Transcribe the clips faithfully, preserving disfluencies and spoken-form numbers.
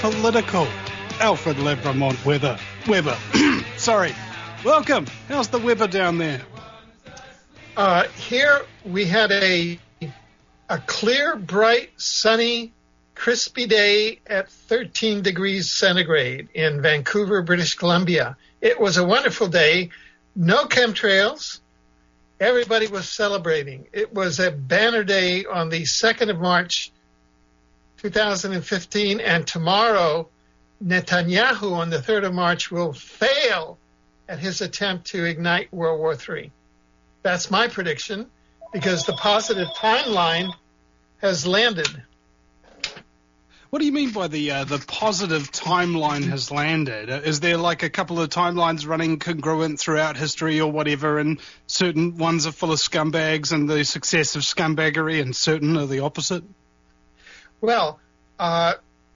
political. Alfred Lebremont Weather. Weber. Sorry. Welcome. How's the weather down there? Uh, here we had a a clear, bright, sunny, crispy day at thirteen degrees centigrade in Vancouver, British Columbia. It was a wonderful day. No chemtrails. Everybody was celebrating. It was a banner day on the second of March, two thousand fifteen, and tomorrow, Netanyahu on the third of March will fail at his attempt to ignite World War Three. That's my prediction, because the positive timeline has landed. What do you mean by the uh, the positive timeline has landed? Is there like a couple of timelines running congruent throughout history or whatever, and certain ones are full of scumbags and the success of scumbaggery, and certain are the opposite? Well, uh,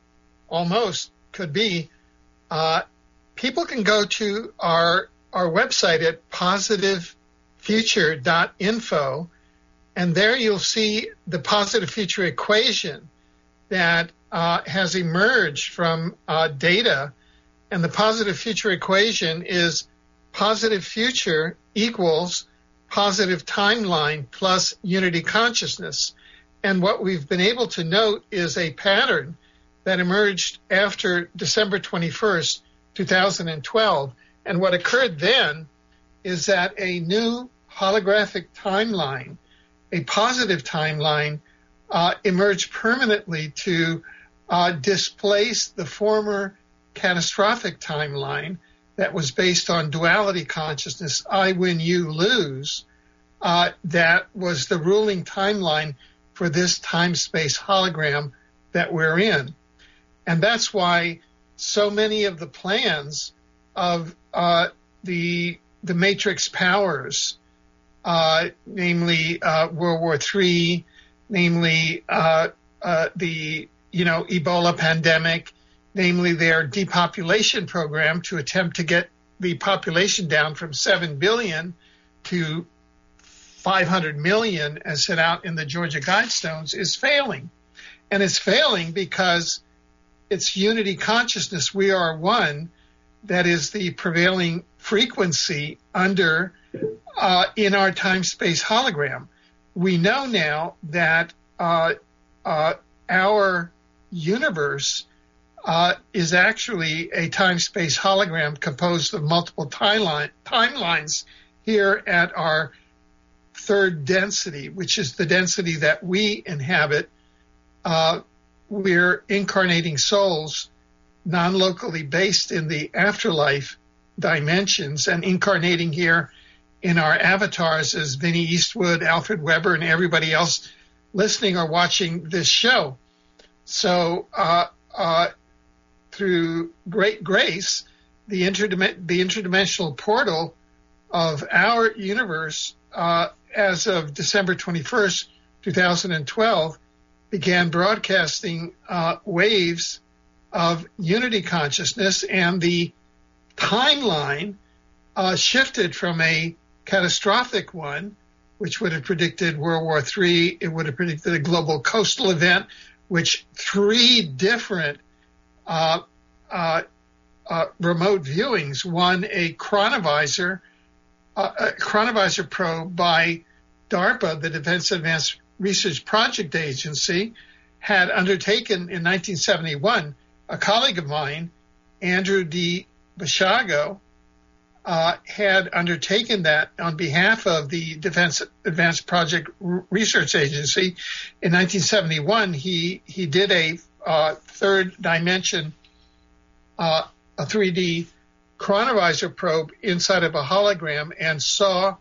almost could be. Uh, people can go to our our website at positive future dot info, and there you'll see the positive future equation that uh, has emerged from uh, data. And the positive future equation is positive future equals positive timeline plus unity consciousness. And what we've been able to note is a pattern that emerged after December twenty-first, two thousand twelve. And what occurred then is that a new holographic timeline, a positive timeline, uh, emerged permanently to uh, displace the former catastrophic timeline that was based on duality consciousness, I win, you lose. Uh, that was the ruling timeline for this time-space hologram that we're in. And that's why so many of the plans of uh, the the matrix powers, uh, namely uh, World War Three, namely uh, uh, the you know Ebola pandemic, namely their depopulation program to attempt to get the population down from seven billion to five hundred million, as set out in the Georgia Guidestones, is failing. And it's failing because it's unity consciousness, we are one, that is the prevailing frequency under uh, in our time-space hologram. We know now that uh, uh, our universe uh, is actually a time-space hologram composed of multiple timeline, timelines here at our third density, which is the density that we inhabit. Uh, we're incarnating souls non-locally based in the afterlife dimensions and incarnating here in our avatars as Vinnie Eastwood, Alfred Weber, and everybody else listening or watching this show. So uh, uh, through great grace, the, interdim- the interdimensional portal of our universe uh, as of December twenty-first, two thousand twelve, began broadcasting uh, waves of unity consciousness, and the timeline uh, shifted from a catastrophic one, which would have predicted World War Three. It would have predicted a global coastal event, which three different uh, uh, uh, remote viewings, one a chronovisor, uh, a chronovisor probe by DARPA, the Defense Advanced Research Project Agency, had undertaken in nineteen seventy-one. A colleague of mine, Andrew D. Bashago, uh, had undertaken that on behalf of the Defense Advanced Project Research Agency. In nineteen seventy-one, he he did a uh, third dimension, uh, a three D chronovisor probe inside of a hologram, and saw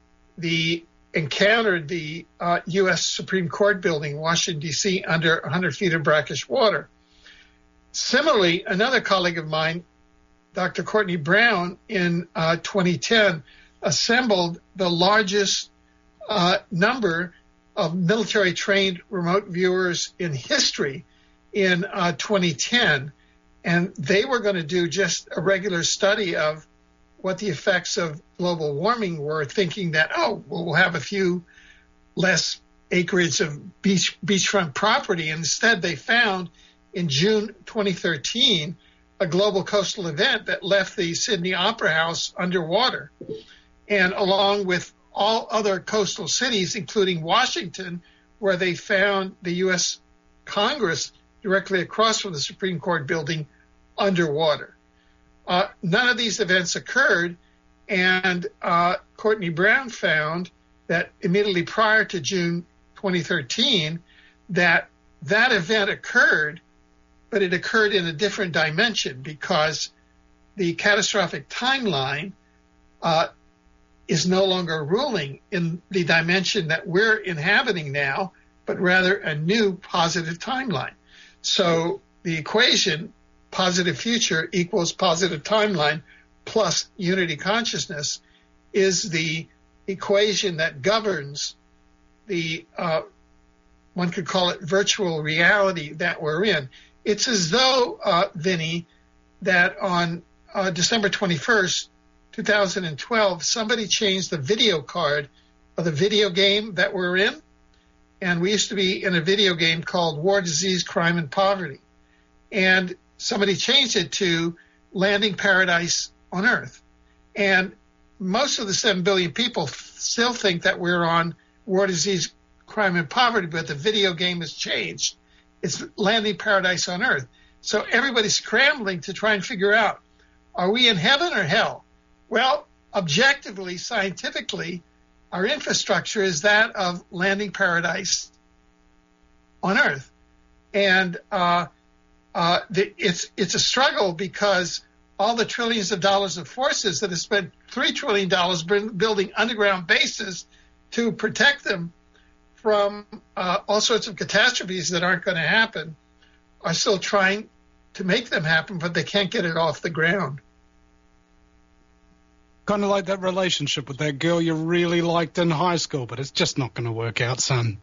the encountered the uh, U S Supreme Court building, Washington, D C, under one hundred feet of brackish water. Similarly, another colleague of mine, Doctor Courtney Brown, in uh, twenty ten, assembled the largest uh, number of military-trained remote viewers in history in uh, twenty ten. And they were going to do just a regular study of what the effects of global warming were, thinking that, oh, well, we'll have a few less acreage of beach beachfront property. Instead, they found in June twenty thirteen, a global coastal event that left the Sydney Opera House underwater. And along with all other coastal cities, including Washington, where they found the U S Congress directly across from the Supreme Court building underwater. Uh, none of these events occurred, and uh, Courtney Brown found that immediately prior to June twenty thirteen, that that event occurred, but it occurred in a different dimension because the catastrophic timeline uh, is no longer ruling in the dimension that we're inhabiting now, but rather a new positive timeline. So the equation, positive future equals positive timeline plus unity consciousness, is the equation that governs the, uh, one could call it virtual reality that we're in. It's as though, uh, Vinny, that on uh, December twenty-first, two thousand twelve, somebody changed the video card of the video game that we're in. And we used to be in a video game called War, Disease, Crime, and Poverty. And somebody changed it to Landing Paradise on Earth. And most of the seven billion people still think that we're on War, Disease, Crime, and Poverty, but the video game has changed. It's Landing Paradise on Earth. So everybody's scrambling to try and figure out, are we in heaven or hell? Well, objectively, scientifically, our infrastructure is that of Landing Paradise on Earth. And uh, uh, the, it's it's a struggle because all the trillions of dollars of forces that have spent three trillion dollars building underground bases to protect them from uh, all sorts of catastrophes that aren't going to happen are still trying to make them happen, but they can't get it off the ground. Kind of like that relationship with that girl you really liked in high school, but it's just not going to work out, son.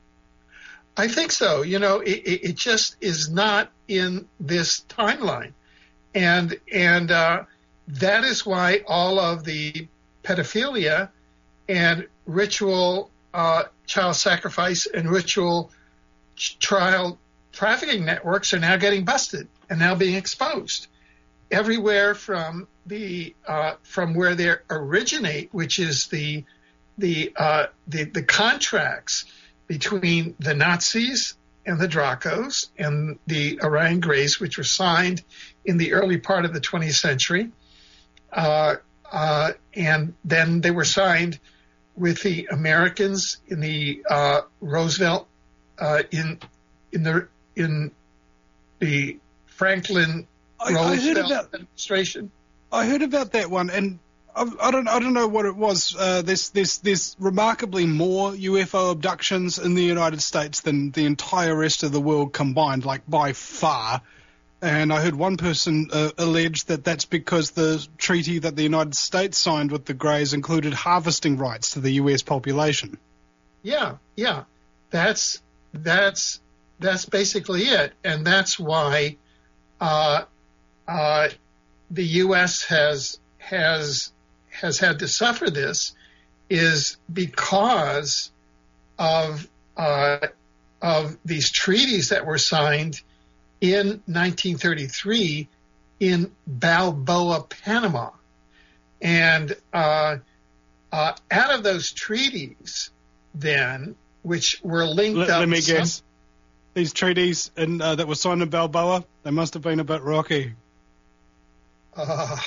I think so. You know, it, it just is not in this timeline. And and uh, that is why all of the pedophilia and ritual uh, child sacrifice and ritual ch- child trafficking networks are now getting busted and now being exposed everywhere from the uh, from where they originate, which is the the uh, the, the contracts between the Nazis and the Dracos and the Orion Greys, which were signed in the early part of the twentieth century, uh, uh, and then they were signed with the Americans in the uh, Roosevelt uh, in in the in the Franklin I, Roosevelt I about, administration. I heard about that one, and I, I don't I don't know what it was. Uh, there's there's there's remarkably more U F O abductions in the United States than the entire rest of the world combined, like by far. And I heard one person uh, allege that that's because the treaty that the United States signed with the Greys included harvesting rights to the U S population. Yeah, yeah, that's that's that's basically it, and that's why uh, uh, the U S has has has had to suffer this, is because of uh, of these treaties that were signed in nineteen thirty-three in Balboa, Panama. And uh, uh, out of those treaties, then, which were linked let, up... Let me some, guess. These treaties in, uh, that were signed in Balboa, they must have been a bit rocky. Uh,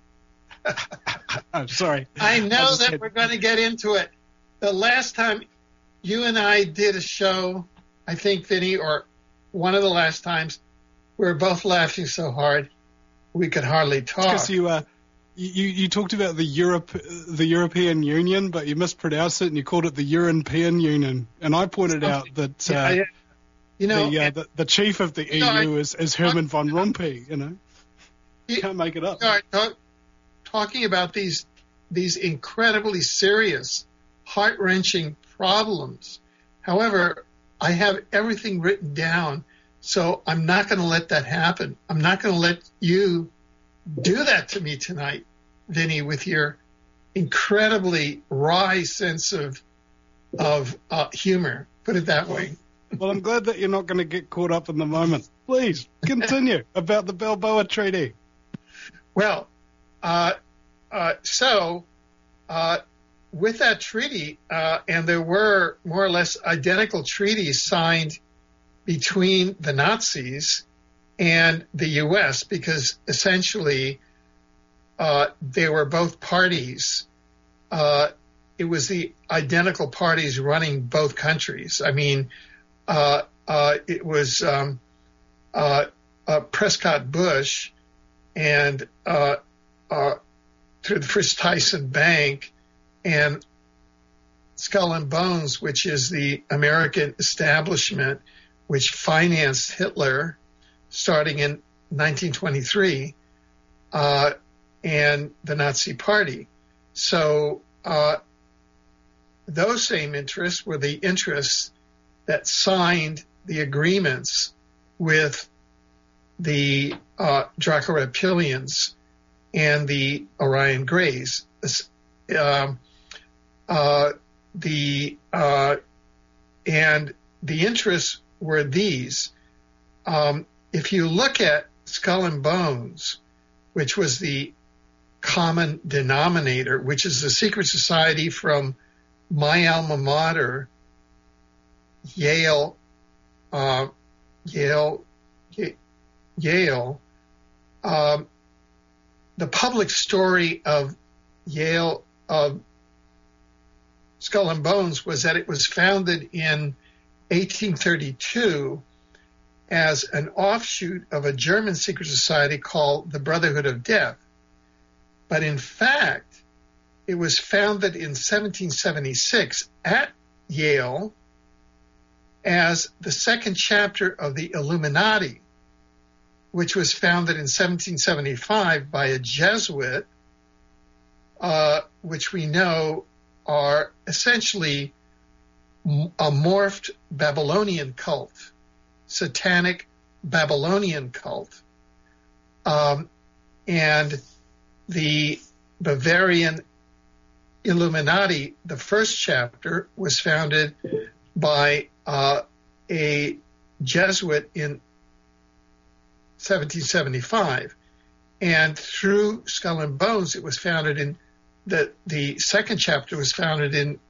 I'm sorry. I know I that had... we're going to get into it. The last time you and I did a show, I think, Vinny, or one of the last times, we were both laughing so hard we could hardly talk. Because you, uh, you you talked about the Europe, the European Union, but you mispronounced it and you called it the European Union. And I pointed Something. out that uh, yeah, yeah. You know, the, uh, the the chief of the E U know, is, is Herman von Rompuy. You know, you can't make it up. You know, talk, talking about these these incredibly serious, heart-wrenching problems. However, I have everything written down, so I'm not going to let that happen. I'm not going to let you do that to me tonight, Vinny, with your incredibly wry sense of of uh, humor. Put it that way. Well, I'm glad that you're not going to get caught up in the moment. Please, continue about the Balboa Treaty. Well, uh, uh, so uh, with that treaty, uh, and there were more or less identical treaties signed between the Nazis and the U S because essentially uh, they were both parties. Uh, it was the identical parties running both countries. I mean, uh, uh, it was um, uh, uh, Prescott Bush and uh, uh, through the Fritz Tyson Bank and Skull and Bones, which is the American establishment which financed Hitler starting in nineteen twenty-three, uh, and the Nazi Party. So uh, those same interests were the interests that signed the agreements with the uh, Draco Reptilians and the Orion Greys. Uh, uh, the uh, and the interests were these. Um, if you look at Skull and Bones, which was the common denominator, which is a secret society from my alma mater, Yale, uh, Yale, Yale. Um, the public story of Yale, of Skull and Bones, was that it was founded in eighteen thirty-two as an offshoot of a German secret society called the Brotherhood of Death. But in fact, it was founded in seventeen seventy-six at Yale as the second chapter of the Illuminati, which was founded in seventeen seventy-five by a Jesuit, uh, which we know are essentially a morphed Babylonian cult, satanic Babylonian cult. Um, and the Bavarian Illuminati, the first chapter, was founded by uh, a Jesuit in seventeen seventy-five. And through Skull and Bones, it was founded in, the, the second chapter was founded in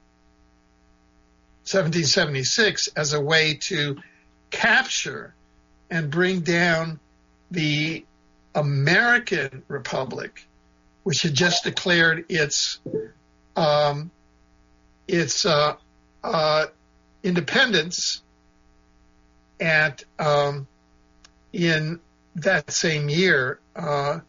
seventeen seventy-six as a way to capture and bring down the American Republic, which had just declared its um, its uh, uh, independence at um, in that same year, uh,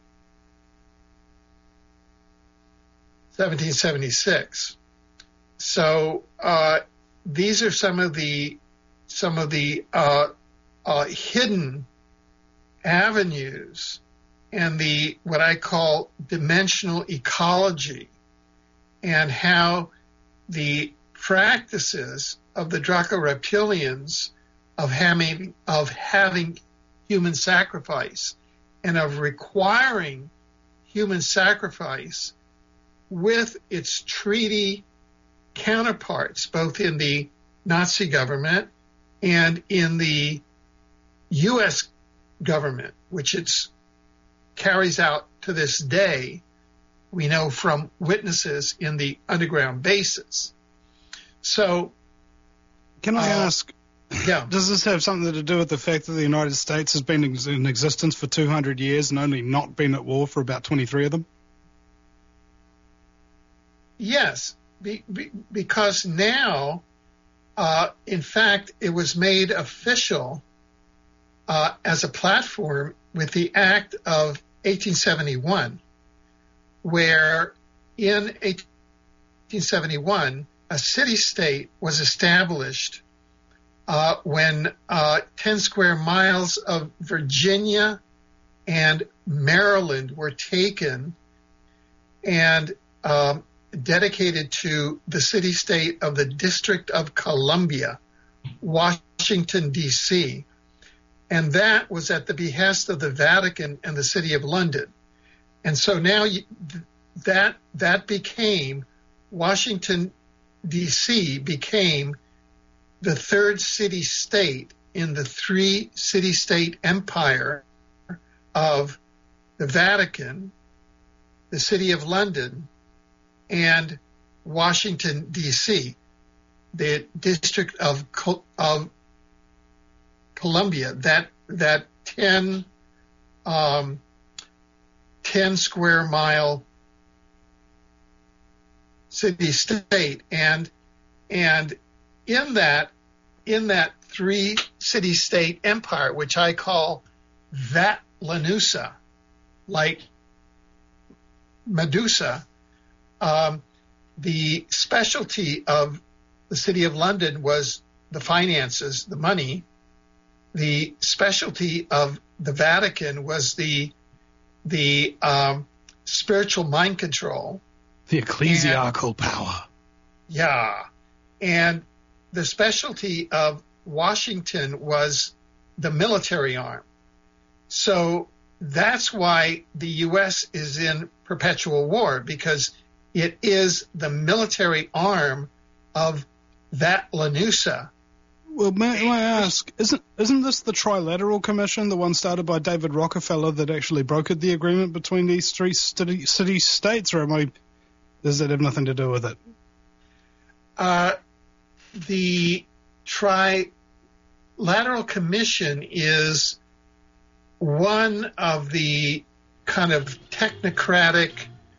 seventeen seventy-six. So uh, these are some of the some of the uh, uh, hidden avenues and the what I call dimensional ecology, and how the practices of the Draco Reptilians of having of having human sacrifice and of requiring human sacrifice with its treaty counterparts, both in the Nazi government and in the U S government, which it's carries out to this day, we know from witnesses in the underground bases. So, can I uh, ask, yeah. does this have something to do with the fact that the United States has been in existence for two hundred years and only not been at war for about twenty-three of them? Yes, be, be, because now, uh, in fact, it was made official uh, as a platform with the Act of eighteen seventy-one, where in eighteen seventy-one, a city-state was established uh, when uh, ten square miles of Virginia and Maryland were taken and um, dedicated to the city-state of the District of Columbia, Washington, D C, and that was at the behest of the Vatican and the City of London. And so now you, that that became, Washington, D C became the third city-state in the three city-state empire of the Vatican, the City of London, and Washington, D C, the District of of Columbia, that that ten um, ten square mile city-state, and and in that in that three city-state empire, which I call Vatlanusa, like Medusa, um, the specialty of the City of London was the finances, the money. The specialty of the Vatican was the the um, spiritual mind control. The ecclesiastical power. Yeah. And the specialty of Washington was the military arm. So that's why the U S is in perpetual war, because it is the military arm of Vatlanusa. Well, may, may I ask, isn't isn't this the Trilateral Commission, the one started by David Rockefeller, that actually brokered the agreement between these three city, city states, or am I, does that have nothing to do with it? Uh, the Trilateral Commission is one of the kind of technocratic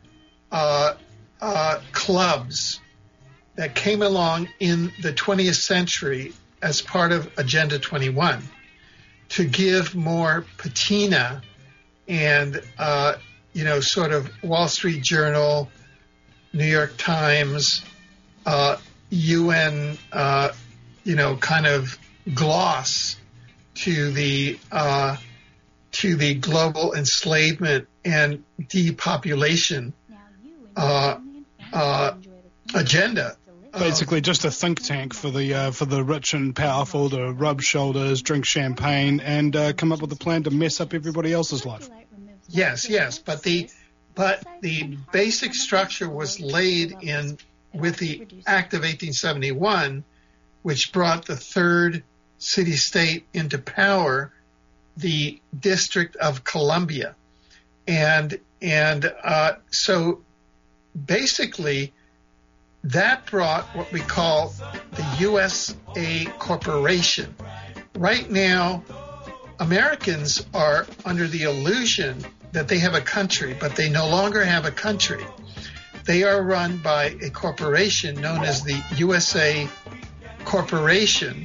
uh, uh, clubs that came along in the twentieth century as part of Agenda twenty-one to give more patina and, uh, you know, sort of Wall Street Journal, New York Times, uh, U N, uh, you know, kind of gloss to the uh, to the global enslavement and depopulation uh, uh, agenda. Basically, just a think tank for the uh, for the rich and powerful to rub shoulders, drink champagne, and uh, come up with a plan to mess up everybody else's life. Yes, yes, but the but the basic structure was laid in with the Act of eighteen seventy-one, which brought the third city-state into power, the District of Columbia, and and uh, so basically. That brought what we call the U S A Corporation. Right now, Americans are under the illusion that they have a country, but they no longer have a country. They are run by a corporation known as the U S A Corporation,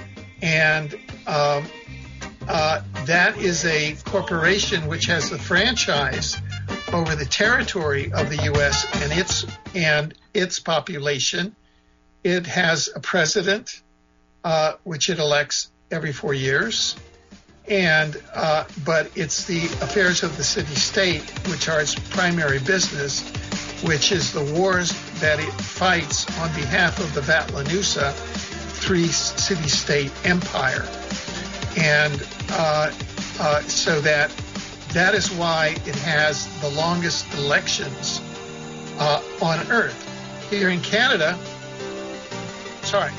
and um, uh, that is a corporation which has the franchise over the territory of the U S and its and its population. It has a president, uh, which it elects every four years, and uh, but it's the affairs of the city-state which are its primary business, which is the wars that it fights on behalf of the Vatlanusa three city-state empire, and uh, uh, so that. That is why it has the longest elections uh, on Earth. Here in Canada, sorry.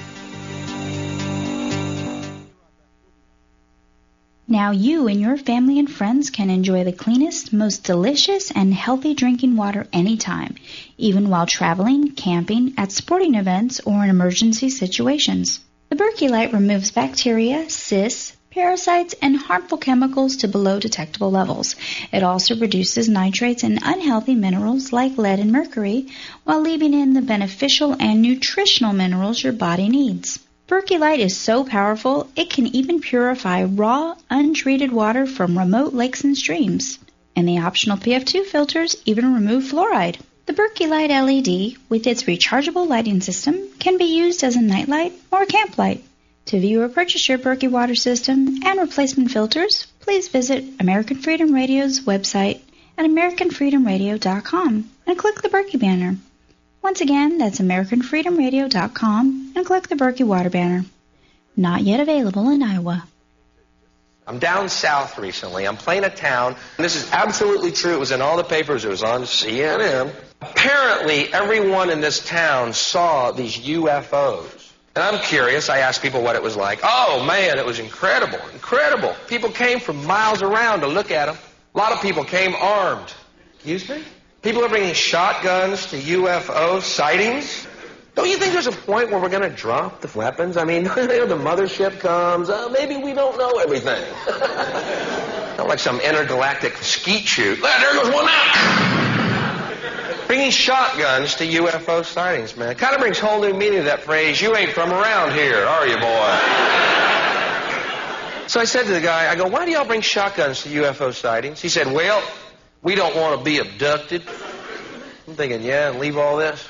Now you and your family and friends can enjoy the cleanest, most delicious, and healthy drinking water anytime, even while traveling, camping, at sporting events, or in emergency situations. The Berkey Light removes bacteria, cysts, parasites, and harmful chemicals to below detectable levels. It also reduces nitrates and unhealthy minerals like lead and mercury, while leaving in the beneficial and nutritional minerals your body needs. Berkey Light is so powerful, it can even purify raw, untreated water from remote lakes and streams. And the optional P F two filters even remove fluoride. The Berkey Light L E D, with its rechargeable lighting system, can be used as a nightlight or camp light. To view or purchase your Berkey water system and replacement filters, please visit American Freedom Radio's website at american freedom radio dot com and click the Berkey banner. Once again, that's american freedom radio dot com and click the Berkey water banner. Not yet available in Iowa. I'm down south recently. I'm playing a town, and this is absolutely true. It was in all the papers. It was on C N N. Apparently, everyone in this town saw these U F Os. And I'm curious. I asked people what it was like. Oh, man, it was incredible, incredible. People came from miles around to look at them. A lot of people came armed. Excuse me? People are bringing shotguns to U F O sightings. Don't you think there's a point where we're going to drop the weapons? I mean, the mothership comes. Uh, maybe we don't know everything. Not like some intergalactic skeet shoot. Ah, there goes one out. Bringing shotguns to U F O sightings, man. Kind of brings whole new meaning to that phrase, you ain't from around here, are you, boy? So I said to the guy, I go, why do y'all bring shotguns to U F O sightings? He said, well, we don't want to be abducted. I'm thinking, yeah, and leave all this?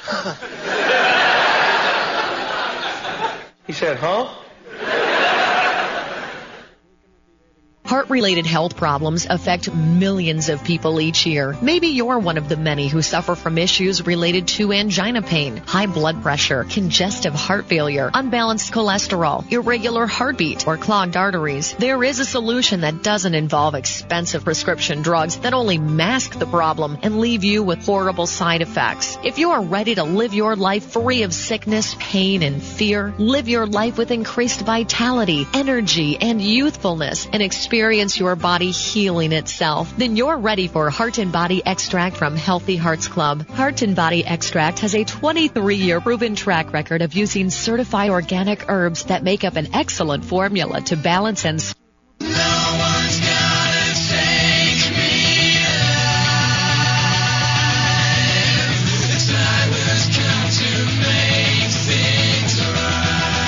He said, huh? Heart-related health problems affect millions of people each year. Maybe you're one of the many who suffer from issues related to angina pain, high blood pressure, congestive heart failure, unbalanced cholesterol, irregular heartbeat, or clogged arteries. There is a solution that doesn't involve expensive prescription drugs that only mask the problem and leave you with horrible side effects. If you are ready to live your life free of sickness, pain, and fear, live your life with increased vitality, energy, and youthfulness, and experience Experience your body healing itself, then you're ready for Heart and Body Extract from Healthy Hearts Club. Heart and Body Extract has a twenty-three year proven track record of using certified organic herbs that make up an excellent formula to balance and No one's gonna take me alive. The time has come to make things right.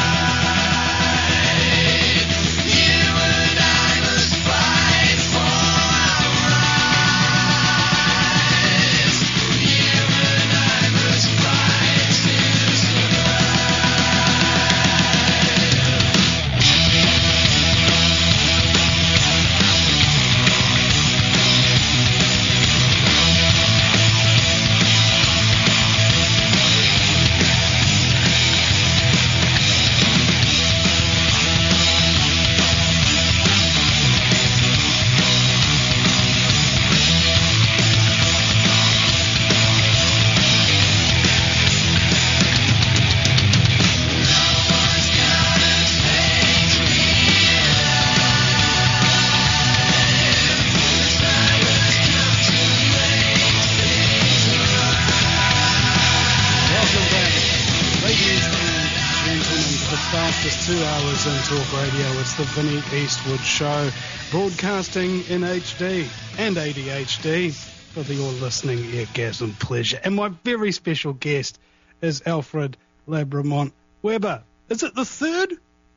Two hours in Talk Radio. It's the Vinny Eastwood Show, broadcasting in H D and A D H D for the all-listening eargasm pleasure. And my very special guest is Alfred Labramont Weber. Is it the third?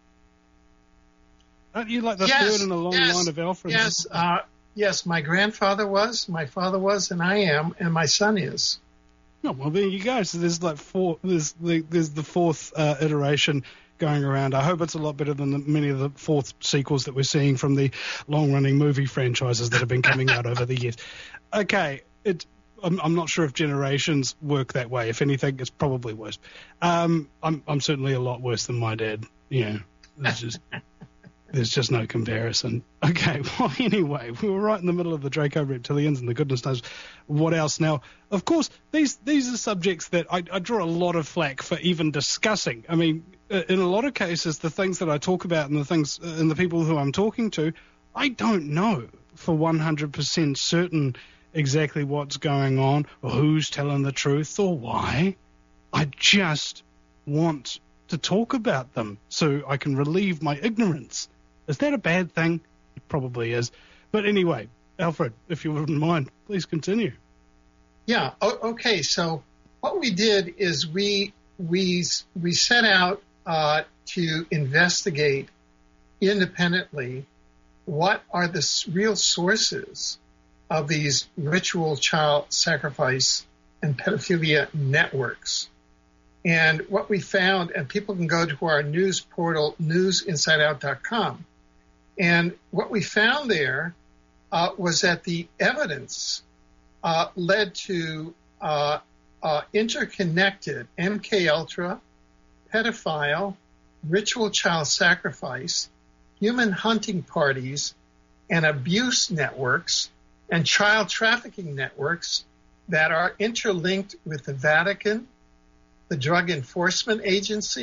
Aren't you like the yes, third in a long yes, line of Alfreds? Yes, uh, yes. My grandfather was, my father was, and I am, and my son is. Oh, well, there you go. So there's like four. There's the, there's the fourth uh, iteration going around. I hope it's a lot better than the, many of the fourth sequels that we're seeing from the long-running movie franchises that have been coming out over the years. Okay, it, I'm, I'm not sure if generations work that way. If anything, it's probably worse. Um, I'm, I'm certainly a lot worse than my dad. Yeah, there's just there's just no comparison. Okay, well, anyway, we were right in the middle of the Draco reptilians and the goodness knows what else. Now, of course, these these are subjects that I, I draw a lot of flack for even discussing. I mean, in a lot of cases, the things that I talk about and the things and the people who I'm talking to, I don't know for one hundred percent certain exactly what's going on or who's telling the truth or why. I just want to talk about them so I can relieve my ignorance. Is that a bad thing? It probably is. But anyway, Alfred, if you wouldn't mind, please continue. Yeah. Okay. So what we did is we we we set out uh, to investigate independently what are the real sources of these ritual child sacrifice and pedophilia networks. And what we found, and people can go to our news portal, news inside out dot com. And what we found there uh, was that the evidence uh, led to uh, uh, interconnected M K Ultra, pedophile, ritual child sacrifice, human hunting parties, and abuse networks, and child trafficking networks that are interlinked with the Vatican, the Drug Enforcement Agency,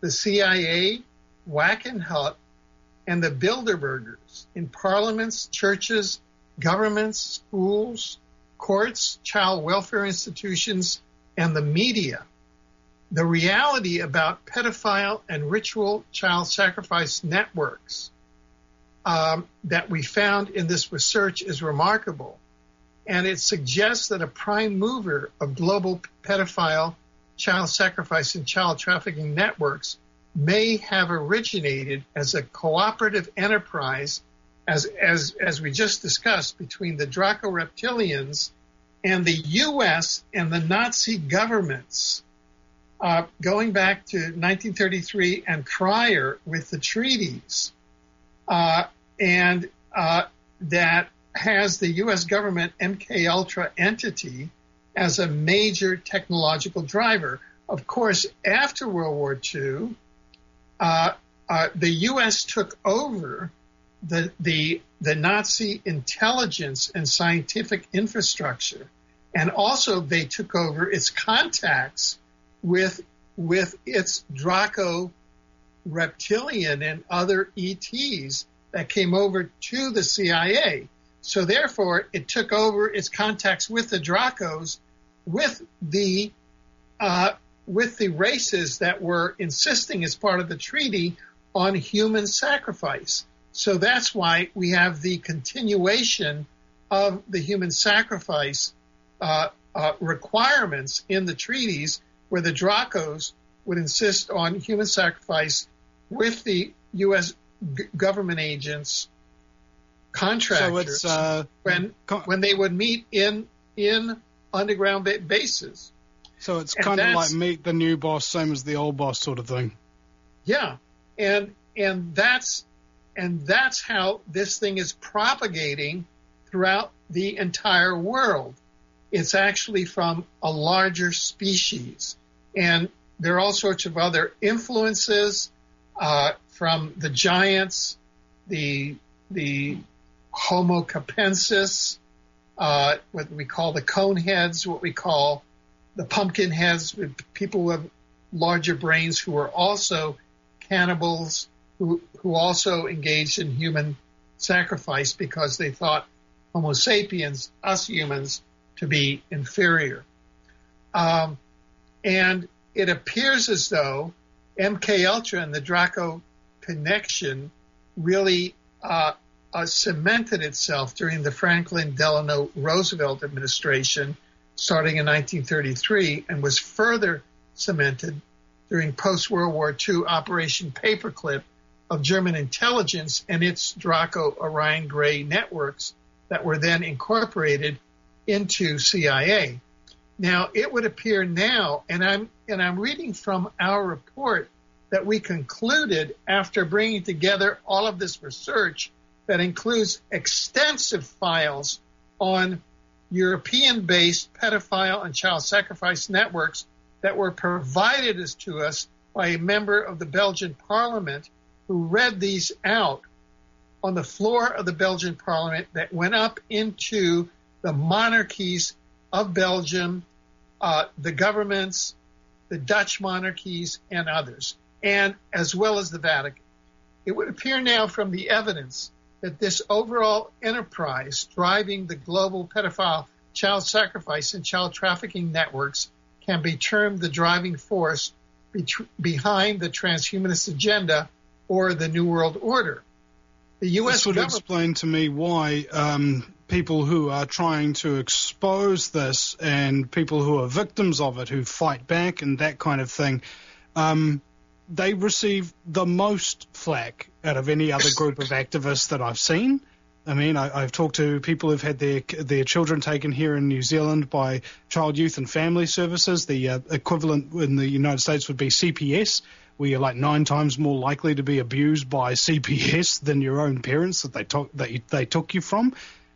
the C I A, Wackenhut, and the Bilderbergers in parliaments, churches, governments, schools, courts, child welfare institutions, and the media. The reality about pedophile and ritual child sacrifice networks um, that we found in this research is remarkable. And it suggests that a prime mover of global pedophile, child sacrifice, and child trafficking networks may have originated as a cooperative enterprise, as, as, as we just discussed, between the Draco reptilians and the U S and the Nazi governments, uh, going back to nineteen thirty-three and prior with the treaties. Uh, and uh, that has the U S government M K Ultra entity as a major technological driver. Of course, after World War Two, uh, uh, the U S took over the, the, the Nazi intelligence and scientific infrastructure. And also they took over its contacts with, with its Draco reptilian and other E Ts that came over to the C I A. So therefore, it took over its contacts with the Dracos, with the uh, with the races that were insisting as part of the treaty on human sacrifice. So that's why we have the continuation of the human sacrifice uh, uh, requirements in the treaties, where the Dracos would insist on human sacrifice with the U S g- government agents, contractors, so it's, uh, when con- when they would meet in in underground ba- bases. So it's And kind of like that's- meet the new boss, same as the old boss sort of thing. Yeah, and and that's and that's how this thing is propagating throughout the entire world. It's actually from a larger species, and there are all sorts of other influences uh, from the giants, the the Homo capensis, uh, what we call the cone heads, what we call the pumpkin heads, with people who have larger brains who are also cannibals, who, who also engaged in human sacrifice because they thought Homo sapiens, us humans, to be inferior. Um, and it appears as though M K Ultra and the Draco connection really uh, uh, cemented itself during the Franklin Delano Roosevelt administration, starting in nineteen thirty-three, and was further cemented during post-World War Two Operation Paperclip of German intelligence and its Draco Orion Gray networks that were then incorporated into C I A. Now, it would appear now, and I'm and I'm reading from our report, that we concluded after bringing together all of this research that includes extensive files on European-based pedophile and child sacrifice networks that were provided as to us by a member of the Belgian parliament who read these out on the floor of the Belgian parliament, that went up into the monarchies of Belgium, uh, the governments, the Dutch monarchies, and others, and as well as the Vatican. It would appear now from the evidence that this overall enterprise driving the global pedophile child sacrifice and child trafficking networks can be termed the driving force be- behind the transhumanist agenda or the New World Order. The U S This would government... explain to me why um, people who are trying to expose this and people who are victims of it, who fight back and that kind of thing, um, they receive the most flack out of any other group of activists that I've seen. I mean, I, I've talked to people who've had their their children taken here in New Zealand by Child, Youth and Family Services. The uh, equivalent in the United States would be C P S, where you're like nine times more likely to be abused by C P S than your own parents that they took that you, they took you from.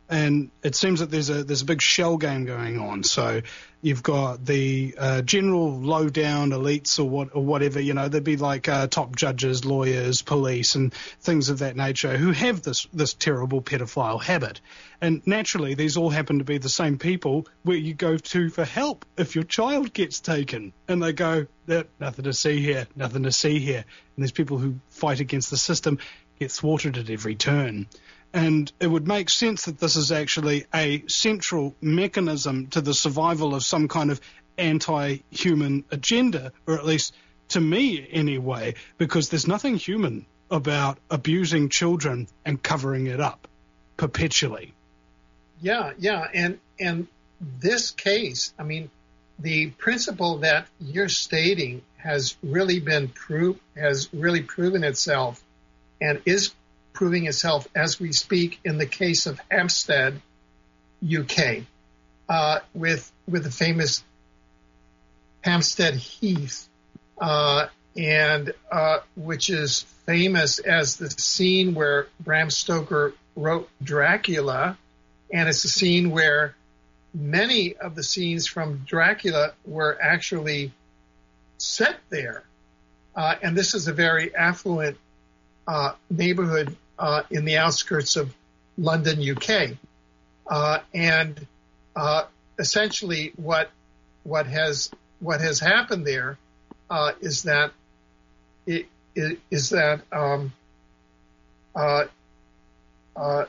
And it seems that there's a there's a big shell game going on. So you've got the uh, general low-down elites or what or whatever, you know, there'd be like uh, top judges, lawyers, police, and things of that nature who have this this terrible pedophile habit. And naturally, these all happen to be the same people where you go to for help if your child gets taken. And they go, nothing to see here, nothing to see here. And there's people who fight against the system, get thwarted at every turn. And it would make sense that this is actually a central mechanism to the survival of some kind of anti-human agenda, or at least to me anyway, because there's nothing human about abusing children and covering it up perpetually. Yeah, yeah. And, and this case, I mean, the principle that you're stating has really been proved, has really proven itself and is proving itself as we speak in the case of Hampstead, U K, uh, with with the famous Hampstead Heath, uh, and uh, which is famous as the scene where Bram Stoker wrote Dracula, and it's a scene where many of the scenes from Dracula were actually set there, uh, and this is a very affluent uh, neighborhood Uh, in the outskirts of London, U K, uh, and uh, essentially what what has what has happened there uh, is that it, it, is that um, uh, uh,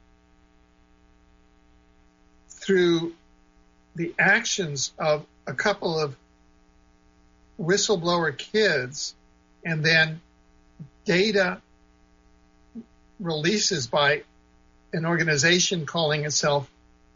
through the actions of a couple of whistleblower kids, and then data releases by an organization calling itself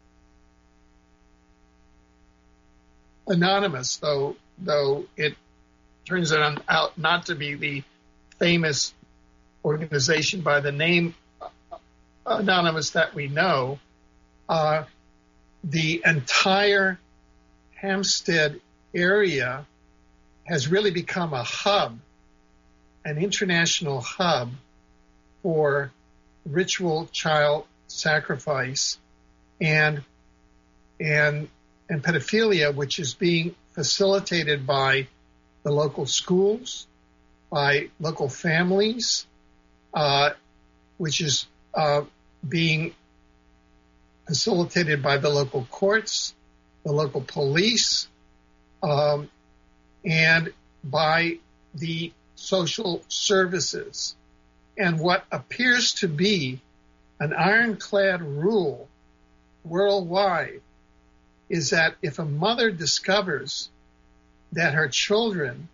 Anonymous, though though it turns out not to be the famous organization by the name Anonymous that we know. Uh, the entire Hampstead area has really become a hub, an international hub for ritual child sacrifice and and and pedophilia, which is being facilitated by the local schools, by local families, uh, which is uh, being facilitated by the local courts, the local police, um, and by the social services. And what appears to be an ironclad rule worldwide is that if a mother discovers that her children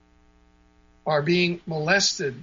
are being molested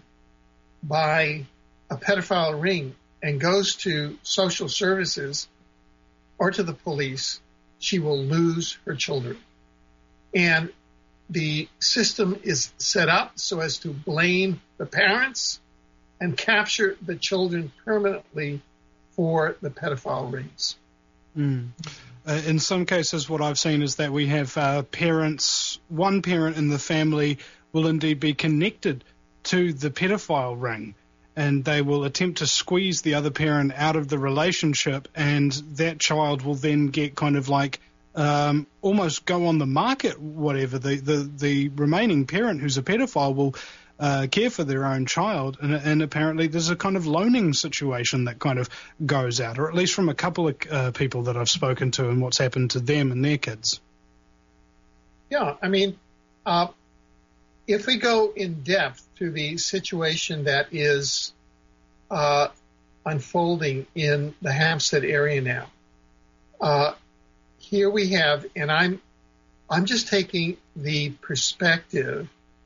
by a pedophile ring and goes to social services or to the police, she will lose her children. And the system is set up so as to blame the parents and capture the children permanently for the pedophile rings. Mm. Uh, in some cases, what I've seen is that we have uh, parents, one parent in the family will indeed be connected to the pedophile ring, and they will attempt to squeeze the other parent out of the relationship, and that child will then get kind of like um, almost go on the market, whatever. The, the, the remaining parent who's a pedophile will Uh, care for their own child, and, and apparently there's a kind of loaning situation that kind of goes out, or at least from a couple of uh, people that I've spoken to and what's happened to them and their kids. Yeah, I mean, uh, if we go in depth to the situation that is uh, unfolding in the Hampstead area now, uh, here we have, and I'm, I'm just taking the perspective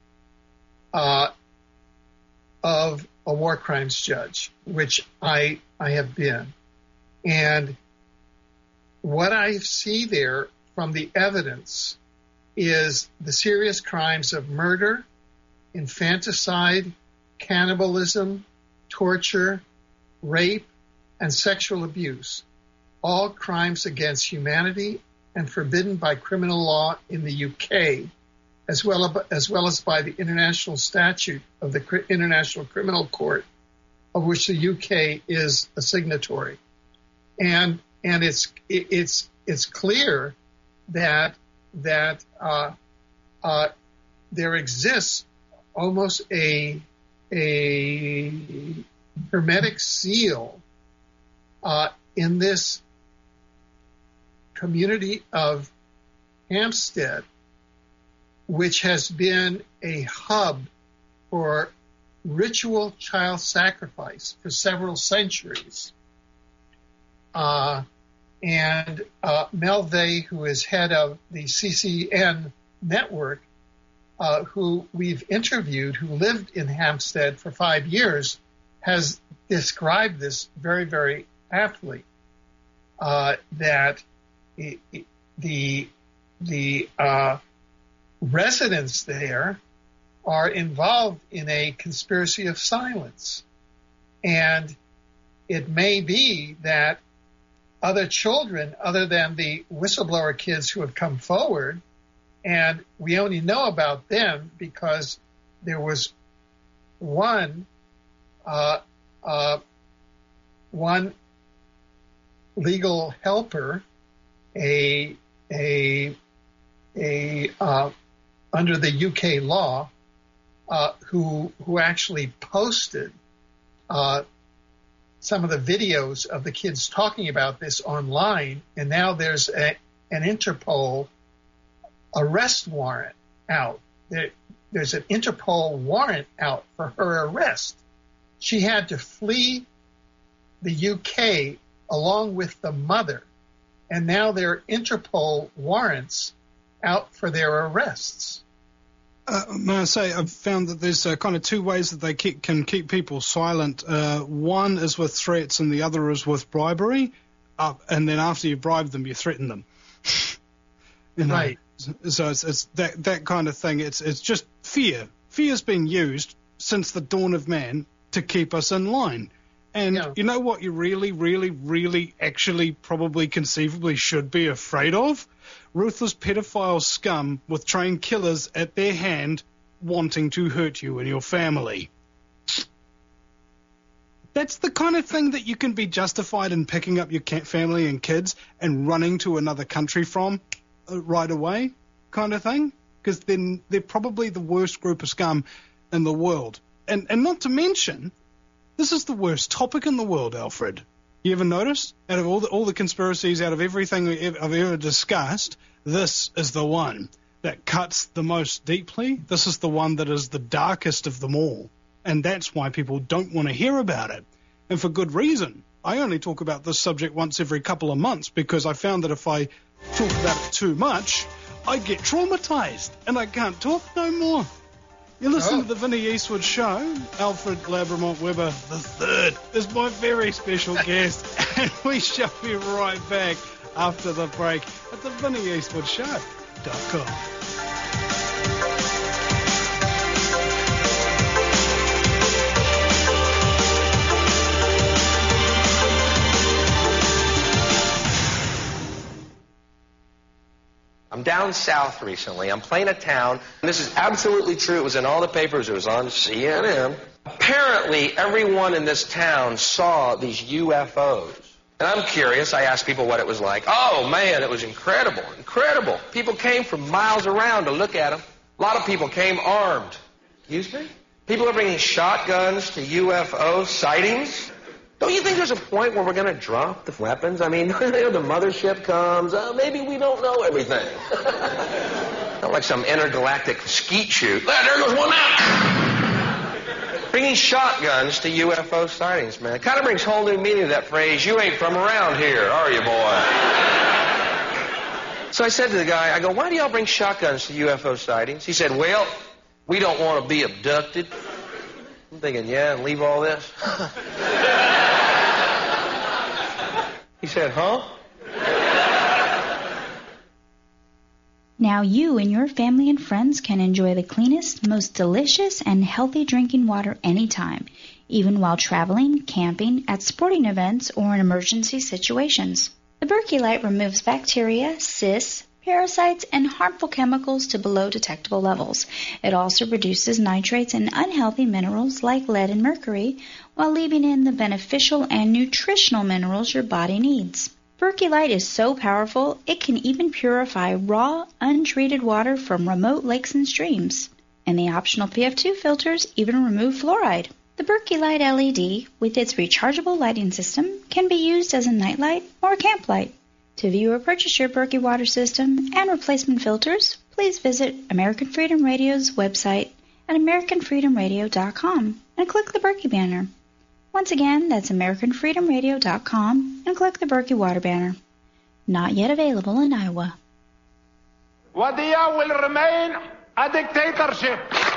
Uh, of a war crimes judge, which I I have been. And what I see there from the evidence is the serious crimes of murder, infanticide, cannibalism, torture, rape, and sexual abuse, all crimes against humanity and forbidden by criminal law in the U K, as well as well as by the international statute of the International Criminal Court, of which the U K is a signatory. and and it's it, it's it's clear that that uh, uh, there exists almost a a hermetic seal uh, in this community of Hampstead, which has been a hub for ritual child sacrifice for several centuries. Uh, and uh, Mel Vey, who is head of the C C N network, uh, who we've interviewed, who lived in Hampstead for five years, has described this very, very aptly, uh, that the, the, the uh, residents there are involved in a conspiracy of silence. And it may be that other children, other than the whistleblower kids who have come forward, and we only know about them because there was one, uh, uh, one legal helper, a, a, a, uh, under the U K law, uh, who, who actually posted, uh, some of the videos of the kids talking about this online, and now there's a, an Interpol arrest warrant out. There, there's an Interpol warrant out for her arrest. She had to flee the U K along with the mother, and now there are Interpol warrants out for their arrests. Uh, may I say, I've found that there's uh, kind of two ways that they keep, can keep people silent. Uh, one is with threats and the other is with bribery. Uh, and then after you bribe them, you threaten them. you know? Right. So it's, it's that, that kind of thing. It's, it's just fear. Fear's been used since the dawn of man to keep us in line. And Yeah. you know what you really, really, really actually probably conceivably should be afraid of? Ruthless pedophile scum with trained killers at their hand wanting to hurt you and your family. That's the kind of thing that you can be justified in picking up your family and kids and running to another country from uh, right away kind of thing. Because then they're probably the worst group of scum in the world. And, and not to mention, this is the worst topic in the world, Alfred. You ever notice? Out of all the, all the conspiracies, out of everything I've ever discussed, this is the one that cuts the most deeply. This is the one that is the darkest of them all. And that's why people don't want to hear about it. And for good reason. I only talk about this subject once every couple of months because I found that if I talk about it too much, I get traumatized and I can't talk no more. You listen Oh. to the Vinnie Eastwood Show. Alfred Labramont Weber the third is my very special guest, and we shall be right back after the break at the Vinnie Eastwood Show dot com. I'm down south recently. I'm playing a town. And this is absolutely true. It was in all the papers. It was on C N N. Apparently, everyone in this town saw these U F Os. And I'm curious. I asked people what it was like. Oh, man, it was incredible. Incredible. People came from miles around to look at them. A lot of people came armed. Excuse me? People are bringing shotguns to U F O sightings. Don't you think there's a point where we're going to drop the weapons? I mean, the mothership comes. Uh, maybe we don't know everything. Not like some intergalactic skeet shoot. Ah, there goes one out. Bringing shotguns to U F O sightings, man. It kind of brings whole new meaning to that phrase, you ain't from around here, are you, boy? So I said to the guy, I go, why do y'all bring shotguns to U F O sightings? He said, well, we don't want to be abducted. I'm thinking, yeah, and leave all this? He said, huh? Now you and your family and friends can enjoy the cleanest, most delicious, and healthy drinking water anytime, even while traveling, camping, at sporting events, or in emergency situations. The Berkey Light removes bacteria, cysts, parasites, and harmful chemicals to below detectable levels. It also reduces nitrates and unhealthy minerals like lead and mercury, while leaving in the beneficial and nutritional minerals your body needs. Berkey Light is so powerful, it can even purify raw, untreated water from remote lakes and streams. And the optional P F two filters even remove fluoride. The Berkey Light L E D, with its rechargeable lighting system, can be used as a nightlight or a camp light. To view or purchase your Berkey water system and replacement filters, please visit American Freedom Radio's website at american freedom radio dot com and click the Berkey banner. Once again, that's american freedom radio dot com and click the Berkey water banner. Not yet available in Iowa. Wadiya will remain a dictatorship.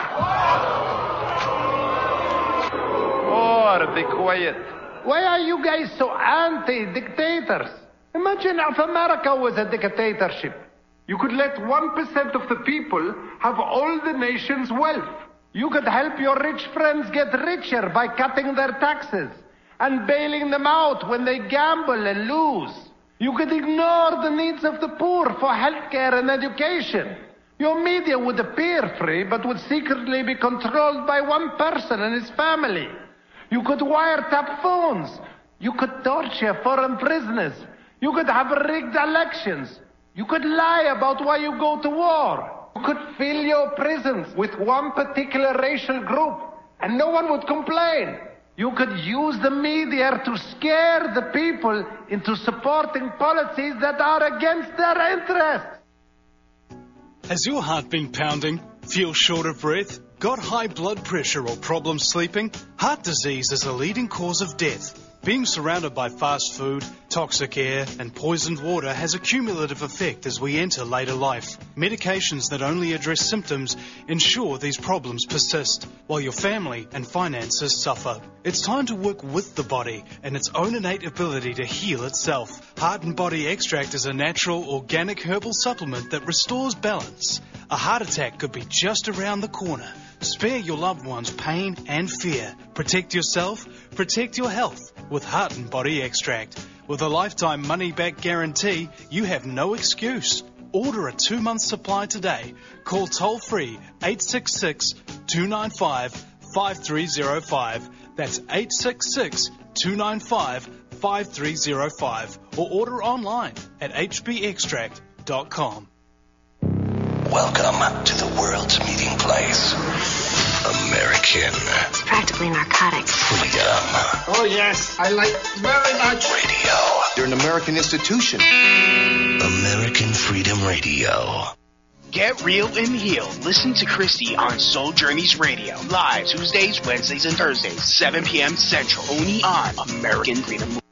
Oh, be quiet. Why are you guys so anti-dictators? Imagine if America was a dictatorship. You could let one percent of the people have all the nation's wealth. You could help your rich friends get richer by cutting their taxes and bailing them out when they gamble and lose. You could ignore the needs of the poor for healthcare and education. Your media would appear free, but would secretly be controlled by one person and his family. You could wiretap phones. You could torture foreign prisoners. You could have rigged elections. You could lie about why you go to war. You could fill your prisons with one particular racial group, and no one would complain. You could use the media to scare the people into supporting policies that are against their interests. Has your heart been pounding? Feel short of breath? Got high blood pressure or problems sleeping? Heart disease is a leading cause of death. Being surrounded by fast food, toxic air, and poisoned water has a cumulative effect as we enter later life. Medications that only address symptoms ensure these problems persist, while your family and finances suffer. It's time to work with the body and its own innate ability to heal itself. Heart and Body Extract is a natural, organic herbal supplement that restores balance. A heart attack could be just around the corner. Spare your loved ones pain and fear. Protect yourself, protect your health with Heart and Body Extract. With a lifetime money-back guarantee, you have no excuse. Order a two-month supply today. Call toll-free eight six six, two nine five, five three zero five. That's eight six six, two nine five, five three zero five. Or order online at h b extract dot com. Welcome to the world's meeting place. American. It's practically narcotic. Freedom. Oh, yes, I like very much. Radio. You're an American institution. American Freedom Radio. Get real and heal. Listen to Christy on Soul Journeys Radio. Live Tuesdays, Wednesdays, and Thursdays, seven p.m. Central. Only on American Freedom Radio.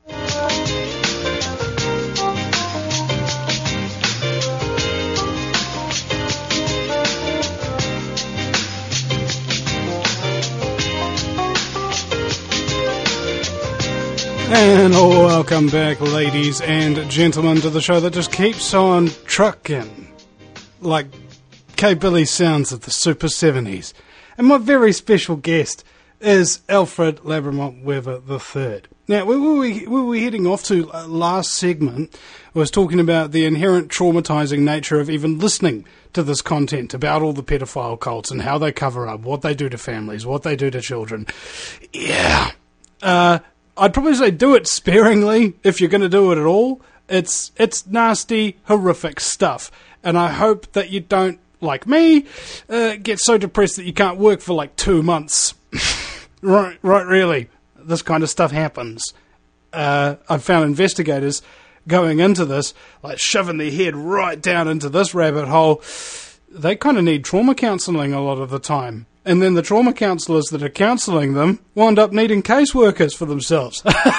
And welcome back, ladies and gentlemen, to the show that just keeps on trucking like K. Billy sounds of the Super seventies. And my very special guest is Alfred Labramont Weber the third. Now, where were we, where were we heading off to uh, last segment was talking about the inherent traumatizing nature of even listening to this content about all the pedophile cults and how they cover up, what they do to families, what they do to children. Yeah. Uh... I'd probably say do it sparingly if you're going to do it at all. It's it's nasty, horrific stuff. And I hope that you don't, like me, uh, get so depressed that you can't work for like two months. right, right, really. This kind of stuff happens. Uh, I've found investigators going into this, like shoving their head right down into this rabbit hole. They kind of need trauma counselling a lot of the time. And then the trauma counsellors that are counselling them wind up needing caseworkers for themselves.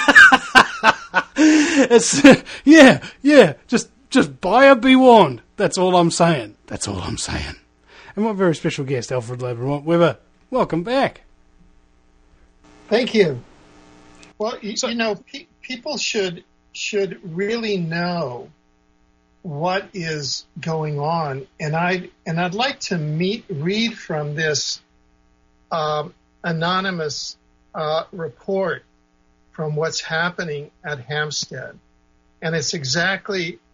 It's, yeah, yeah, just just buyer be warned. That's all I'm saying. That's all I'm saying. And my very special guest, Alfred Labramont Weber, welcome back. Thank you. Well, you, so, you know, pe- people should should really know what is going on, and I and I'd like to meet read from this um, anonymous uh, report from what's happening at Hampstead, and it's exactly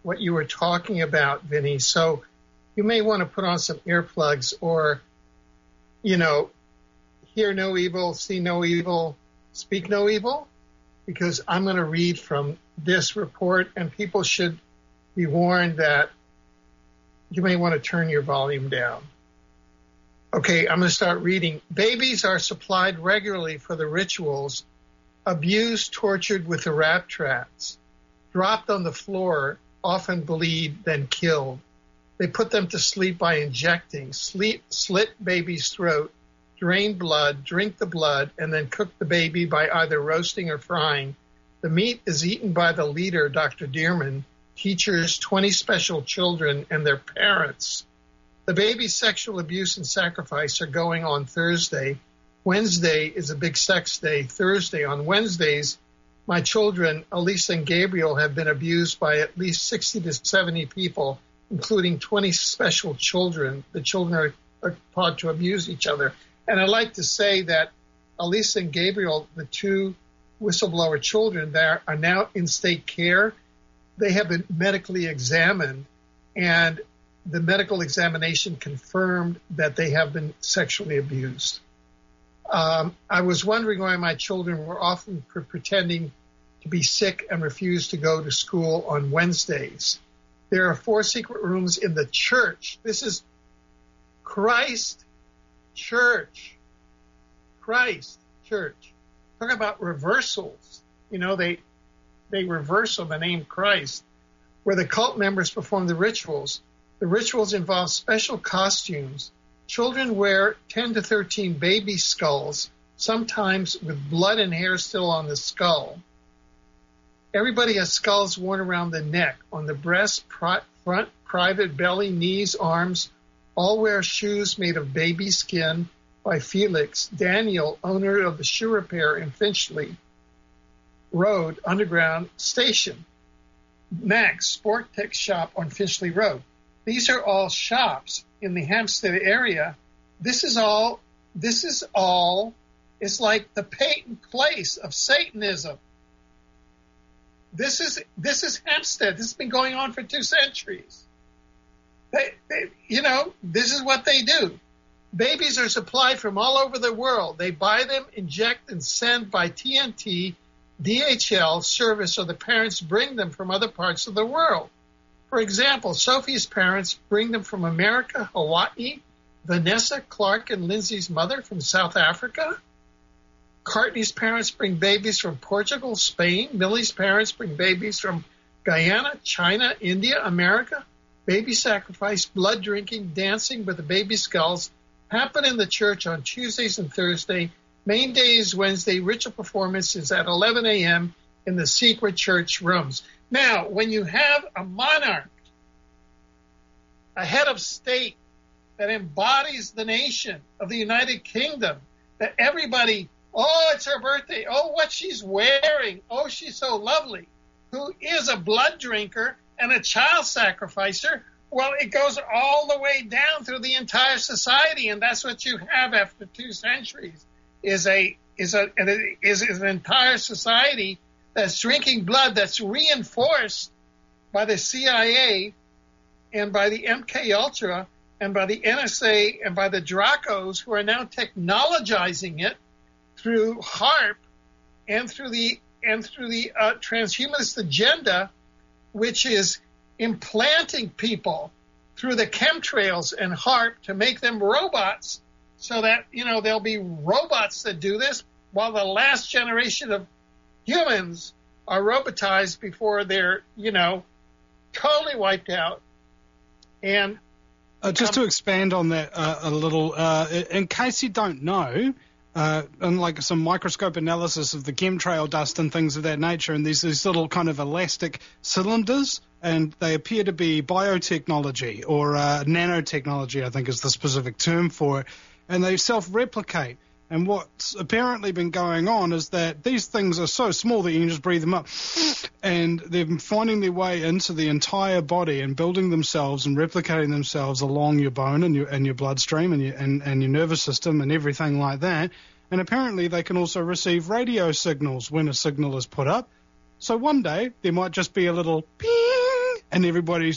what you were talking about, Vinny. So you may want to put on some earplugs or, you know, hear no evil, see no evil, speak no evil, because I'm going to read from this report, and people should be warned that you may want to turn your volume down. Okay, I'm going to start reading. Babies are supplied regularly for the rituals, abused, tortured with the rat traps, dropped on the floor, often bleed, then killed. They put them to sleep by injecting, sleep, slit baby's throat, drain blood, drink the blood, and then cook the baby by either roasting or frying. The meat is eaten by the leader, Doctor Dearman, teachers, twenty special children, and their parents. The baby's sexual abuse and sacrifice are going on Thursday. Wednesday is a big sex day. Thursday, on Wednesdays, my children, Elisa and Gabriel, have been abused by at least sixty to seventy people, including twenty special children. The children are, are taught to abuse each other. And I'd like to say that Elisa and Gabriel, the two whistleblower children that are now in state care, they have been medically examined, and the medical examination confirmed that they have been sexually abused. Um, I was wondering why my children were often pre- pretending to be sick and refused to go to school on Wednesdays. There are four secret rooms in the church. This is Christ Church. Christ Church. Talk about reversals. You know, they they reverse on the name Christ, where the cult members perform the rituals. The rituals involve special costumes. Children wear ten to thirteen baby skulls, sometimes with blood and hair still on the skull. Everybody has skulls worn around the neck, on the breast, pri- front, private, belly, knees, arms. All wear shoes made of baby skin by Felix Daniel, owner of the shoe repair in Finchley Road Underground Station. Max Sport Tech Shop on Finchley Road. These are all shops in the Hampstead area. This is all, this is all, it's like the patent place of Satanism. This is, this is Hampstead. This has been going on for two centuries. They, they, you know, this is what they do. Babies are supplied from all over the world. They buy them, inject, and send by T N T, D H L service, or the parents bring them from other parts of the world. For example, Sophie's parents bring them from America, Hawaii, Vanessa, Clark, and Lindsay's mother from South Africa. Courtney's parents bring babies from Portugal, Spain. Millie's parents bring babies from Guyana, China, India, America. Baby sacrifice, blood drinking, dancing with the baby skulls happen in the church on Tuesdays and Thursday. Main day is Wednesday. Ritual performance is at eleven a.m. in the secret church rooms. Now, when you have a monarch, a head of state that embodies the nation of the United Kingdom, that everybody, oh, it's her birthday, oh, what she's wearing, oh, she's so lovely, who is a blood drinker and a child sacrificer, well, it goes all the way down through the entire society, and that's what you have after two centuries, is a is a is, is an entire society that's drinking blood that's reinforced by the C I A and by the M K Ultra and by the N S A and by the Dracos, who are now technologizing it through HAARP and through the and through the uh, transhumanist agenda, which is implanting people through the chemtrails and HAARP to make them robots, so that, you know, there'll be robots that do this, while the last generation of humans are robotized before they're, you know, totally wiped out. And uh, just to expand on that uh, a little, uh, in case you don't know, uh, and like some microscope analysis of the chemtrail dust and things of that nature, and there's these little kind of elastic cylinders, and they appear to be biotechnology or uh, nanotechnology, I think is the specific term for it, and they self-replicate. And what's apparently been going on is that these things are so small that you can just breathe them up, and they've been finding their way into the entire body and building themselves and replicating themselves along your bone and your and your bloodstream and your and, and your nervous system and everything like that. And apparently they can also receive radio signals when a signal is put up. So one day there might just be a little ping, and everybody's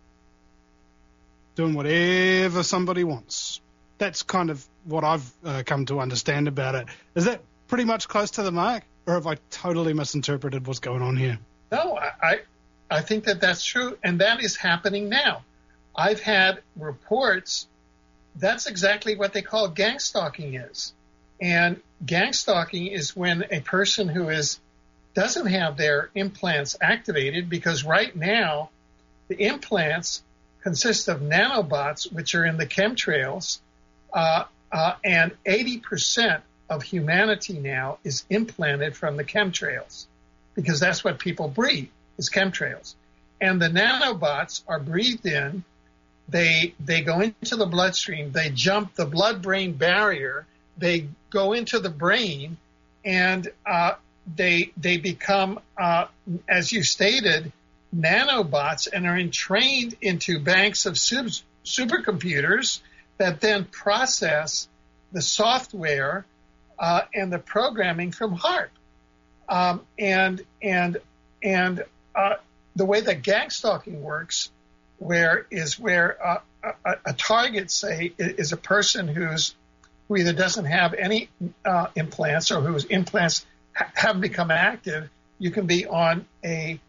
doing whatever somebody wants. That's kind of what I've uh, come to understand about it. Is that pretty much close to the mark, or have I totally misinterpreted what's going on here? No, I, I think that that's true, and that is happening now. I've had reports. That's exactly what they call gang stalking is. And gang stalking is when a person who is doesn't have their implants activated, because right now the implants consist of nanobots, which are in the chemtrails, uh, uh, and eighty percent of humanity now is implanted from the chemtrails, because that's what people breathe, is chemtrails. And the nanobots are breathed in. They they go into the bloodstream. They jump the blood-brain barrier. They go into the brain, and uh, they they become, uh, as you stated, nanobots, and are entrained into banks of super, supercomputers that then process the software uh, and the programming from HAARP. Um, and and and uh, the way that gang stalking works, where is where uh, a, a target, say, is a person who's who either doesn't have any uh, implants or whose implants ha- have become active. You can be on a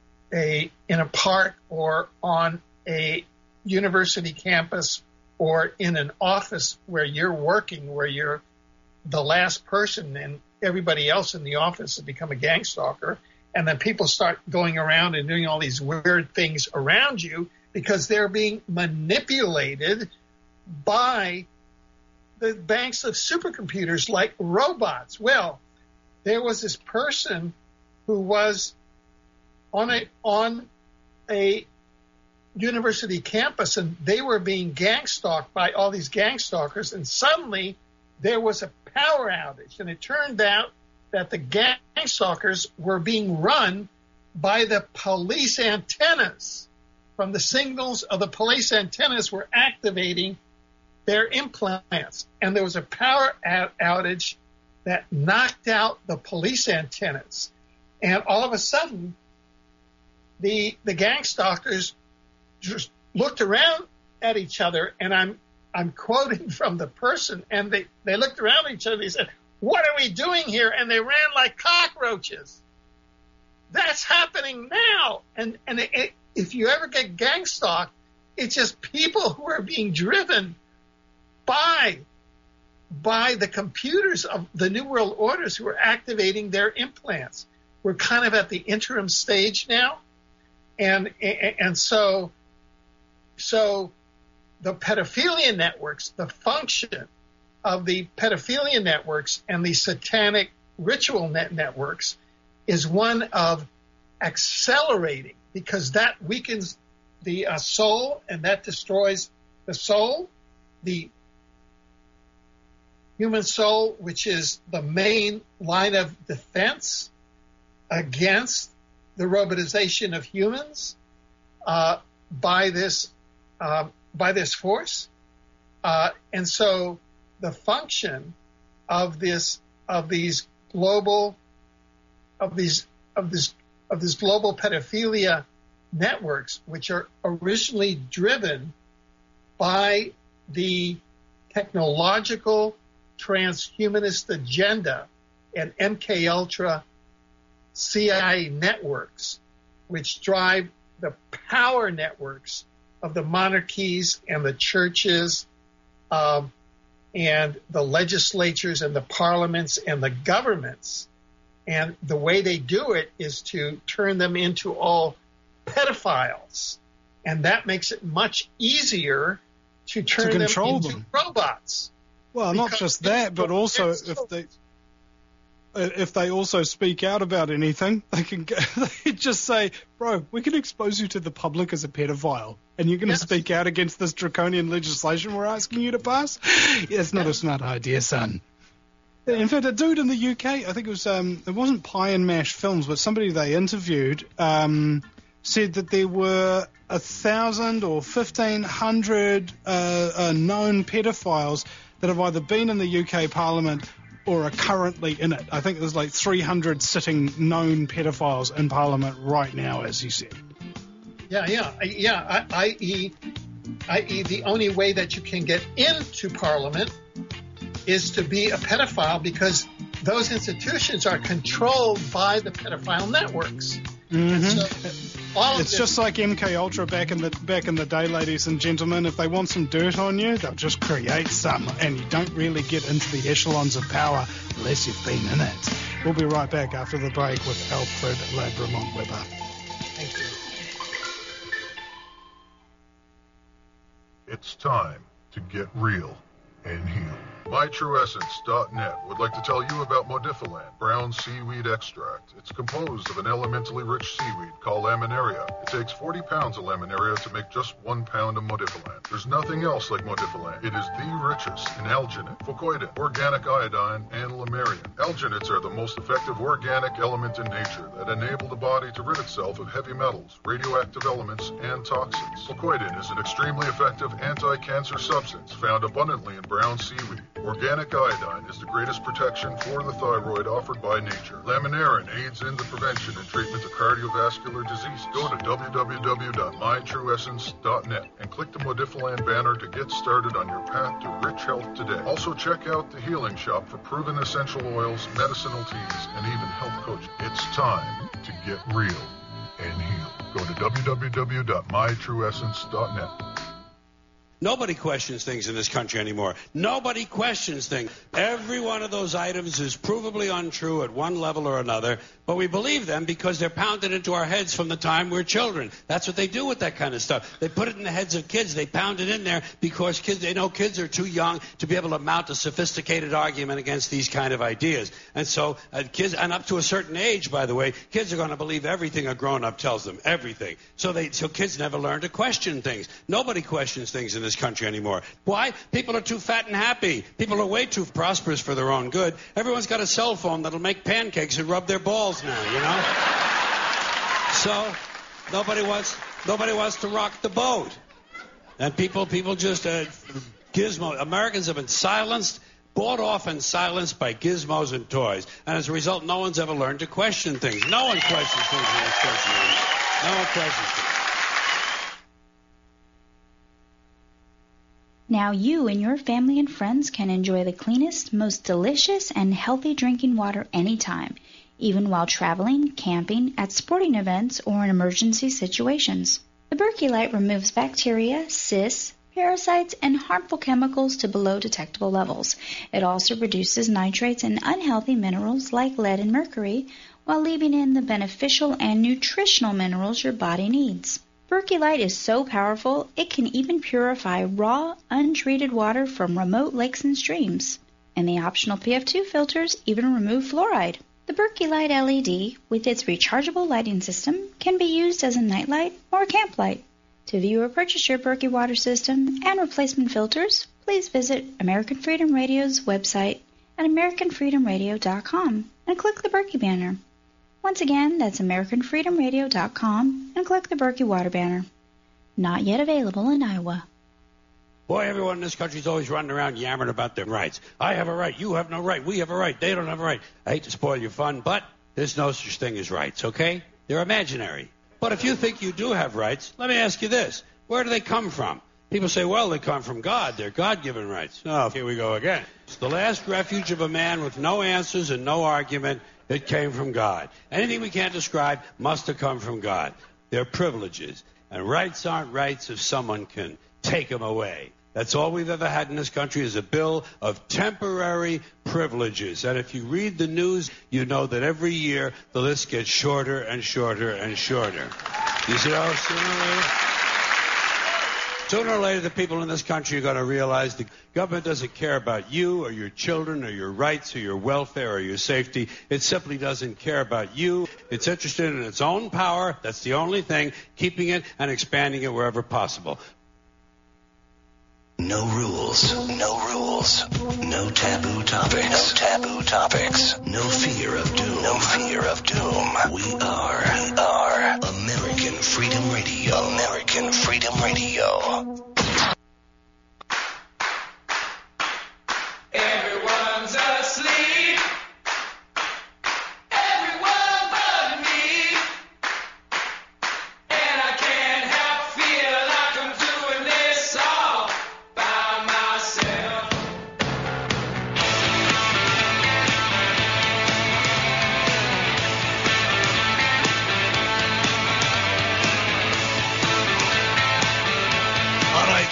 a in a park or on a university campus or in an office where you're working, where you're the last person and everybody else in the office has become a gang stalker. And then people start going around and doing all these weird things around you because they're being manipulated by the banks of supercomputers like robots. Well, there was this person who was on a on a university campus, and they were being gang stalked by all these gang stalkers, and suddenly there was a power outage, and it turned out that the gang stalkers were being run by the police antennas. From the signals of the police antennas were activating their implants, and there was a power out- outage that knocked out the police antennas. And all of a sudden, the the gang stalkers just looked around at each other, and I'm I'm quoting from the person, and they, they looked around at each other and they said, "What are we doing here?" And they ran like cockroaches. That's happening now. And and it, it, if you ever get gang stalked, it's just people who are being driven by by the computers of the New World Orders who are activating their implants. We're kind of at the interim stage now. And and so so the pedophilia networks, the function of the pedophilia networks and the satanic ritual net networks is one of accelerating, because that weakens the uh, soul, and that destroys the soul, the human soul, which is the main line of defense against the robotization of humans uh, by this uh, by this force, uh, and so the function of this of these global of these of this of this global pedophilia networks, which are originally driven by the technological transhumanist agenda and M K Ultra C I A networks, which drive the power networks of the monarchies and the churches um, and the legislatures and the parliaments and the governments. And the way they do it is to turn them into all pedophiles. And that makes it much easier to turn to them control into them. robots. Well, not just that, but also if they if they also speak out about anything, they can go, they just say, "Bro, we can expose you to the public as a pedophile, and you're going to Yes. speak out against this draconian legislation we're asking you to pass? Yeah, it's not a smart idea, son." In fact, a dude in the U K, I think it was, um, it wasn't Pie and Mash Films, but somebody they interviewed um, said that there were a thousand or fifteen hundred uh, uh, known pedophiles that have either been in the U K Parliament or are currently in it. I think there's like three hundred sitting known pedophiles in Parliament right now, as he said. Yeah, yeah, yeah. I, i.e., i.e., the only way that you can get into Parliament is to be a pedophile because those institutions are controlled by the pedophile networks. Mm-hmm. So all it's of just like M K Ultra back in the back in the day, ladies and gentlemen. If they want some dirt on you, they'll just create some, and you don't really get into the echelons of power unless you've been in it. We'll be right back after the break with Alfred Labramont Weber. Thank you. It's time to get real and heal. my true essence dot net would like to tell you about Modifilan brown seaweed extract. It's composed of an elementally rich seaweed called laminaria. It takes forty pounds of laminaria to make just one pound of Modifilan. There's nothing else like Modifilan. It is the richest in alginate, fucoidin, organic iodine, and lamarian. Alginates are the most effective organic element in nature that enable the body to rid itself of heavy metals, radioactive elements, and toxins. Fucoidin is an extremely effective anti-cancer substance found abundantly in brown seaweed. Organic iodine is the greatest protection for the thyroid offered by nature. Laminarin aids in the prevention and treatment of cardiovascular disease. Go to w w w dot my true essence dot net and click the Modifilan banner to get started on your path to rich health today. Also check out the Healing Shop for proven essential oils, medicinal teas, and even health coaching. It's time to get real and heal. Go to w w w dot my true essence dot net. Nobody questions things in this country anymore. Nobody questions things. Every one of those items is provably untrue at one level or another, but we believe them because they're pounded into our heads from the time we're children. That's what they do with that kind of stuff. They put it in the heads of kids. They pound it in there because kids, they know kids are too young to be able to mount a sophisticated argument against these kind of ideas. And so uh, kids, and up to a certain age, by the way, kids are going to believe everything a grown-up tells them, everything. So they, so kids never learn to question things. Nobody questions things in this country anymore. Why? People are too fat and happy. People are way too prosperous for their own good. Everyone's got a cell phone that'll make pancakes and rub their balls now, you know? So nobody wants nobody wants to rock the boat. And people people just uh, gizmo. Americans have been silenced, bought off and silenced by gizmos and toys. And as a result, no one's ever learned to question things. No one questions things in this country anymore. No one questions things. Now you and your family and friends can enjoy the cleanest, most delicious, and healthy drinking water anytime, even while traveling, camping, at sporting events, or in emergency situations. The Berkey Light removes bacteria, cysts, parasites, and harmful chemicals to below detectable levels. It also reduces nitrates and unhealthy minerals like lead and mercury, while leaving in the beneficial and nutritional minerals your body needs. Berkey Light is so powerful, it can even purify raw, untreated water from remote lakes and streams. And the optional P F two filters even remove fluoride. The Berkey Light L E D, with its rechargeable lighting system, can be used as a nightlight or a camp light. To view or purchase your Berkey water system and replacement filters, please visit American Freedom Radio's website at american freedom radio dot com and click the Berkey banner. Once again, that's american freedom radio dot com and click the Berkey Water banner. Not yet available in Iowa. Boy, everyone in this country is always running around yammering about their rights. I have a right, you have no right, we have a right, they don't have a right. I hate to spoil your fun, but there's no such thing as rights, okay? They're imaginary. But if you think you do have rights, let me ask you this. Where do they come from? People say, well, they come from God. They're God-given rights. Oh, here we go again. It's the last refuge of a man with no answers and no argument. It came from God. Anything we can't describe must have come from God. They're privileges. And rights aren't rights if someone can take them away. That's all we've ever had in this country is a bill of temporary privileges. And if you read the news, you know that every year the list gets shorter and shorter and shorter. You see how sooner or later? Sooner or later, the people in this country are going to realize the government doesn't care about you or your children or your rights or your welfare or your safety. It simply doesn't care about you. It's interested in its own power. That's the only thing, keeping it and expanding it wherever possible. No rules. No rules. No taboo topics. No taboo topics. No fear of doom. No fear of doom. We are. We are American Freedom Radio. American Freedom Radio. Everyone's asleep. Everyone but me. And I can't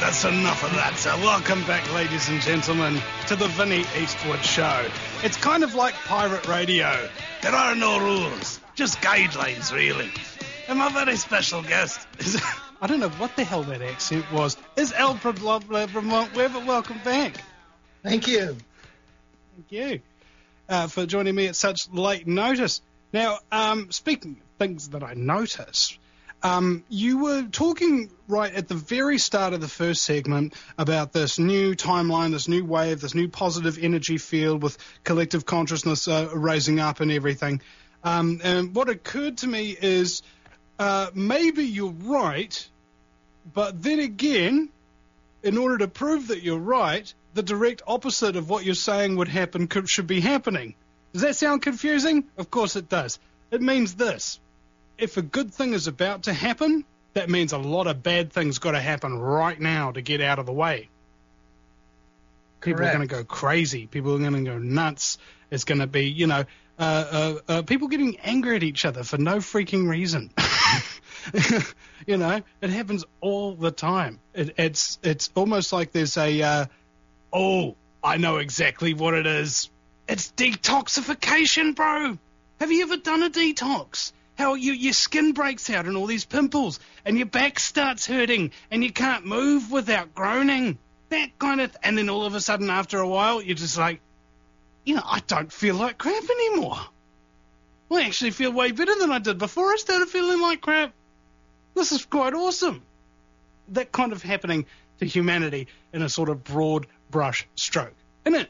that's enough of that. So welcome back, ladies and gentlemen, to the Vinnie Eastwood Show. It's kind of like pirate radio. There are no rules, just guidelines, really. And my very special guest is... I don't know what the hell that accent was. Is Alfred Lovelace from Mount Weber. Welcome back. Thank you. Thank you uh, for joining me at such late notice. Now, um, speaking of things that I noticed, um, you were talking right at the very start of the first segment about this new timeline, this new wave, this new positive energy field with collective consciousness uh, raising up and everything. Um, and what occurred to me is uh, maybe you're right, but then again, in order to prove that you're right, the direct opposite of what you're saying would happen could, should be happening. Does that sound confusing? Of course it does. It means this. If a good thing is about to happen, that means a lot of bad things got to happen right now to get out of the way. People Correct. are going to go crazy. People are going to go nuts. It's going to be, you know, uh, uh, uh, people getting angry at each other for no freaking reason. You know, it happens all the time. It, it's it's almost like there's a, uh, oh, I know exactly what it is. It's detoxification, bro. Have you ever done a detox? How you, your skin breaks out and all these pimples and your back starts hurting and you can't move without groaning. That kind of, and then all of a sudden after a while you're just like, you know, I don't feel like crap anymore. I actually feel way better than I did before I started feeling like crap. This is quite awesome. That kind of happening to humanity in a sort of broad brush stroke, isn't it?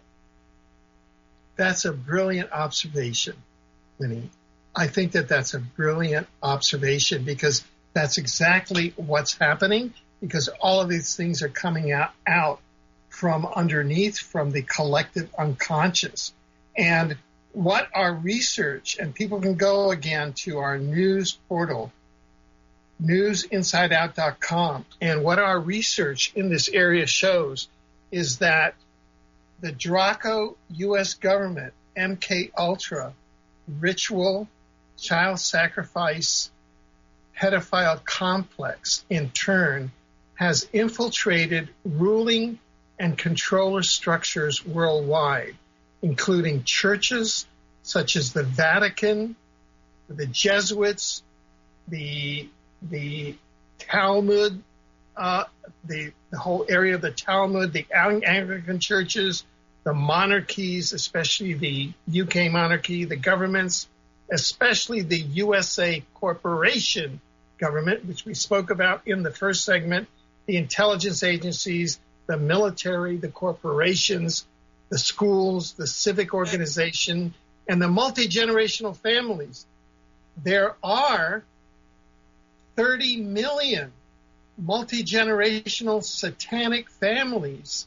That's a brilliant observation, Winnie. I think that that's a brilliant observation because that's exactly what's happening, because all of these things are coming out, out from underneath, from the collective unconscious. And what our research, and people can go again to our news portal, news inside out dot com, and what our research in this area shows is that the Draco U S government, M K Ultra, ritual, child sacrifice, pedophile complex, in turn, has infiltrated ruling and controller structures worldwide, including churches such as the Vatican, the Jesuits, the the Talmud, uh, the, the whole area of the Talmud, the Anglican churches, the monarchies, especially the U K monarchy, the governments, especially the U S A corporation government, which we spoke about in the first segment, the intelligence agencies, the military, the corporations, the schools, the civic organization, and the multi-generational families. There are thirty million multi-generational satanic families,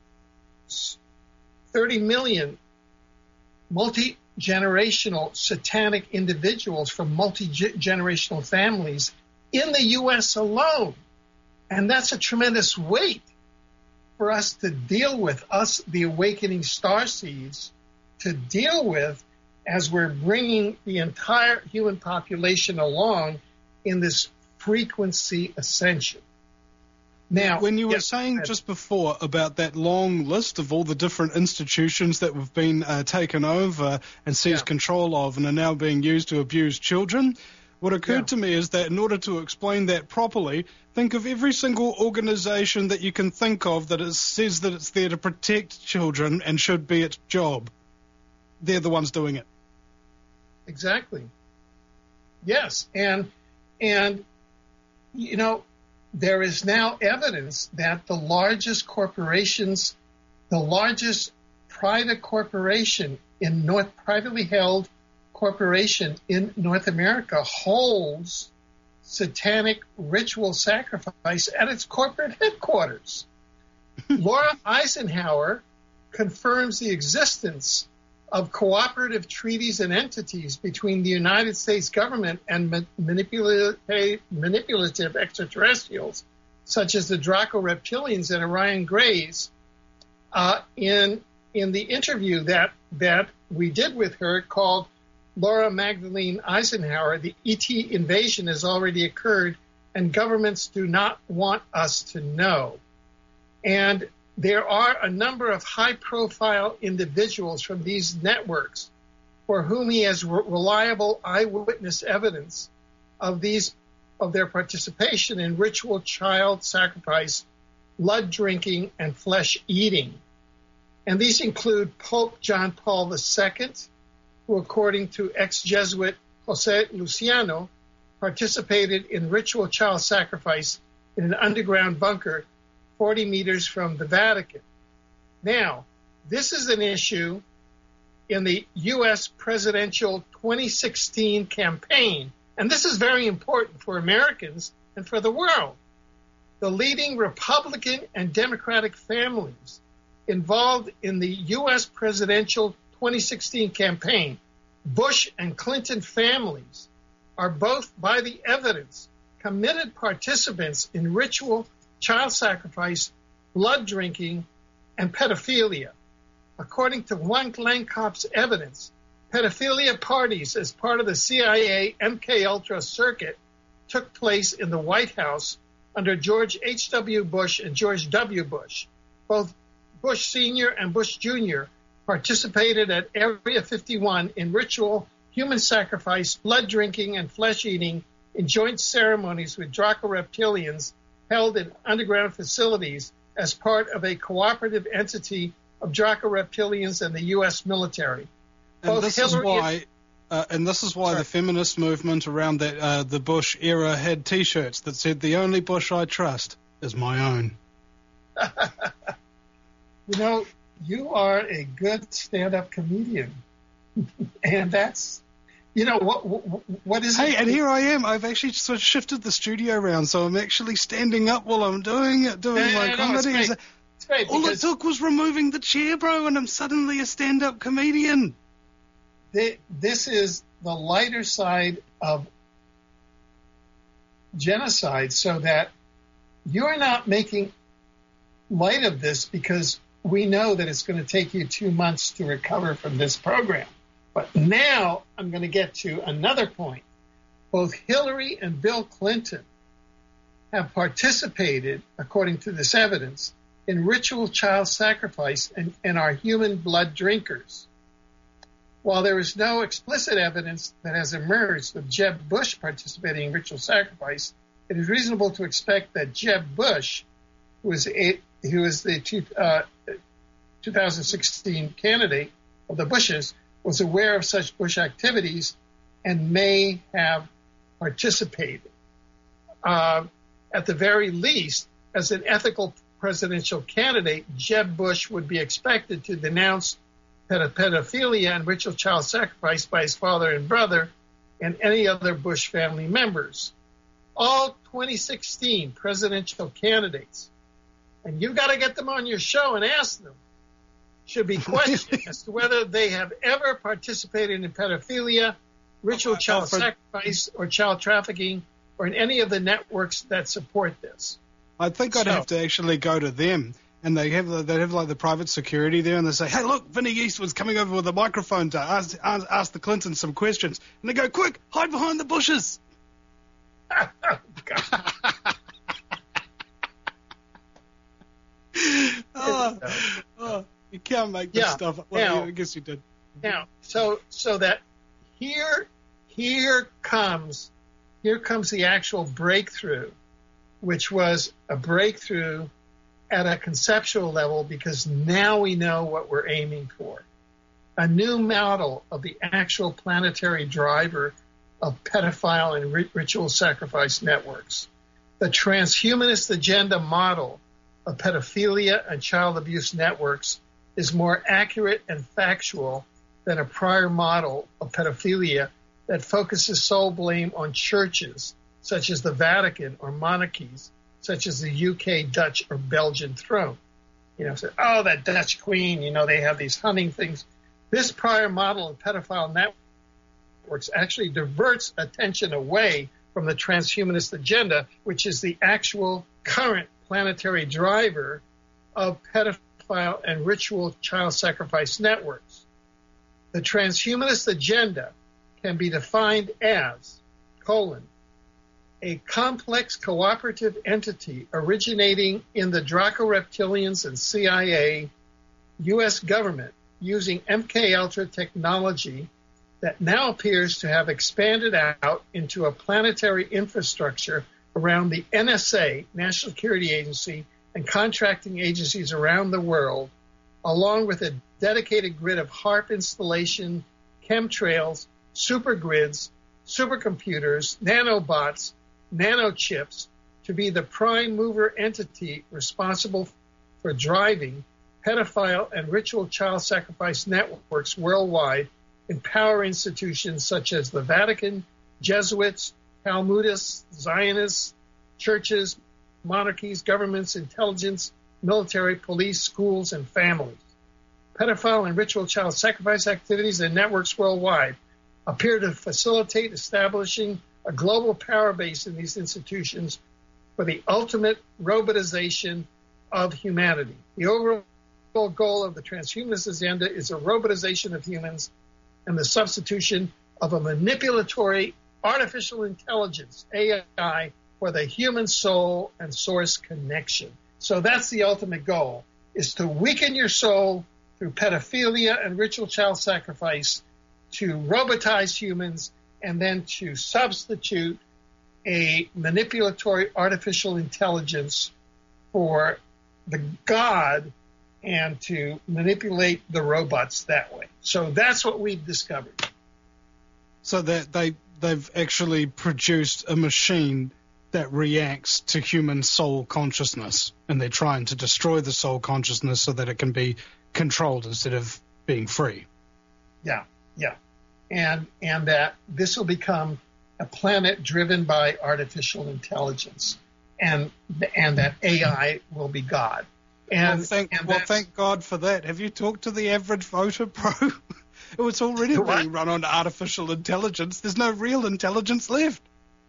thirty million multi-generational satanic individuals from multi-generational families in the U S alone. And that's a tremendous weight for us to deal with, us, the awakening starseeds, to deal with as we're bringing the entire human population along in this frequency ascension. Now, when you were yes, saying just before about that long list of all the different institutions that have been uh, taken over and seized Yeah. control of and are now being used to abuse children, what occurred Yeah. to me is that in order to explain that properly, think of every single organization that you can think of that is, says that it's there to protect children and should be its job. They're the ones doing it. Exactly. Yes, and and you know, there is now evidence that the largest corporations, the largest private corporation in North, privately held corporation in North America holds satanic ritual sacrifice at its corporate headquarters. Laura Eisenhower confirms the existence of cooperative treaties and entities between the United States government and ma- manipulative, manipulative extraterrestrials, such as the Draco reptilians and Orion Greys. Uh, in in the interview that that we did with her, called Laura Magdalene Eisenhower, the E T invasion has already occurred, and governments do not want us to know. And there are a number of high-profile individuals from these networks for whom he has re- reliable eyewitness evidence of these of their participation in ritual child sacrifice, blood drinking, and flesh eating. And these include Pope John Paul the Second, who, according to ex-Jesuit Jose Luciano, participated in ritual child sacrifice in an underground bunker forty meters from the Vatican. Now, this is an issue in the U S presidential twenty sixteen campaign, and this is very important for Americans and for the world. The leading Republican and Democratic families involved in the U S presidential twenty sixteen campaign, Bush and Clinton families, are both, by the evidence, committed participants in ritual child sacrifice, blood drinking, and pedophilia. According to one Glenn Kopp's evidence, pedophilia parties as part of the C I A M K Ultra circuit took place in the White House under George H W Bush and George W. Bush. Both Bush Senior and Bush Junior participated at Area fifty-one in ritual human sacrifice, blood drinking, and flesh eating in joint ceremonies with Draco reptilians held in underground facilities as part of a cooperative entity of Draco reptilians and the U S military. And Both this Hillary is why, uh, and this is why Sorry. the feminist movement around that uh, the Bush era had T-shirts that said, "The only Bush I trust is my own." You know, you are a good stand-up comedian, and that's, you know, what what, what is Hey, it? and here I am. I've actually sort of shifted the studio around, so I'm actually standing up while I'm doing it, doing Yeah, my yeah, no, it's comedy. great. It's great All it because took was removing the chair, bro, and I'm suddenly a stand-up comedian. they, this is the lighter side of genocide, so that you're not making light of this because we know that it's going to take you two months to recover from this program. But now I'm going to get to another point. Both Hillary and Bill Clinton have participated, according to this evidence, in ritual child sacrifice and, and are human blood drinkers. While there is no explicit evidence that has emerged of Jeb Bush participating in ritual sacrifice, it is reasonable to expect that Jeb Bush, who was, a, who was the two, uh, two thousand sixteen candidate of the Bushes, was aware of such Bush activities and may have participated. Uh, at the very least, as an ethical presidential candidate, Jeb Bush would be expected to denounce pedophilia and ritual child sacrifice by his father and brother and any other Bush family members. All twenty sixteen presidential candidates, and you've got to get them on your show and ask them, should be questioned as to whether they have ever participated in pedophilia, ritual child sacrifice, or child trafficking, or in any of the networks that support this. I think I'd So- have to actually go to them, and they have they have like the private security there, and they say, "Hey, look, Vinny Eastwood's coming over with a microphone to ask ask, ask the Clintons some questions," and they go, "Quick, hide behind the bushes." oh, oh, you can't make this Yeah, stuff up. Well, now- I guess you did. Now, so so that here here comes here comes the actual breakthrough, which was a breakthrough at a conceptual level because now we know what we're aiming for. A new model of the actual planetary driver of pedophile and ri- ritual sacrifice networks. The transhumanist agenda model of pedophilia and child abuse networks is more accurate and factual than a prior model of pedophilia that focuses sole blame on churches, such as the Vatican, or monarchies, such as the U K, Dutch, or Belgian throne. You know, say, oh, that Dutch queen, you know, they have these hunting things. This prior model of pedophile networks actually diverts attention away from the transhumanist agenda, which is the actual current planetary driver of pedophile and ritual child sacrifice networks. The transhumanist agenda can be defined as, colon, a complex cooperative entity originating in the Draco Reptilians and C I A, U S government, using M K Ultra technology that now appears to have expanded out into a planetary infrastructure around the N S A, National Security Agency, and contracting agencies around the world, along with a dedicated grid of HARP installation, chemtrails, supergrids, supercomputers, nanobots, nanochips, to be the prime mover entity responsible for driving pedophile and ritual child sacrifice networks worldwide in power institutions such as the Vatican, Jesuits, Talmudists, Zionists, churches, monarchies, governments, intelligence, military, police, schools, and families. Pedophile and ritual child sacrifice activities and networks worldwide appear to facilitate establishing a global power base in these institutions for the ultimate robotization of humanity. The overall goal of the transhumanist agenda is a robotization of humans and the substitution of a manipulatory artificial intelligence, A I, for the human soul and source connection. So that's the ultimate goal, is to weaken your soul through pedophilia and ritual child sacrifice, to robotize humans, and then to substitute a manipulatory artificial intelligence for the God and to manipulate the robots that way. So that's what we've discovered. So that they, they've actually produced a machine that reacts to human soul consciousness, and they're trying to destroy the soul consciousness so that it can be controlled instead of being free. Yeah, yeah. And and that this will become a planet driven by artificial intelligence, and and that A I will be God. And, well, thank, and well, thank God for that. Have you talked to the average voter, bro? It was already What? being run on artificial intelligence. There's no real intelligence left.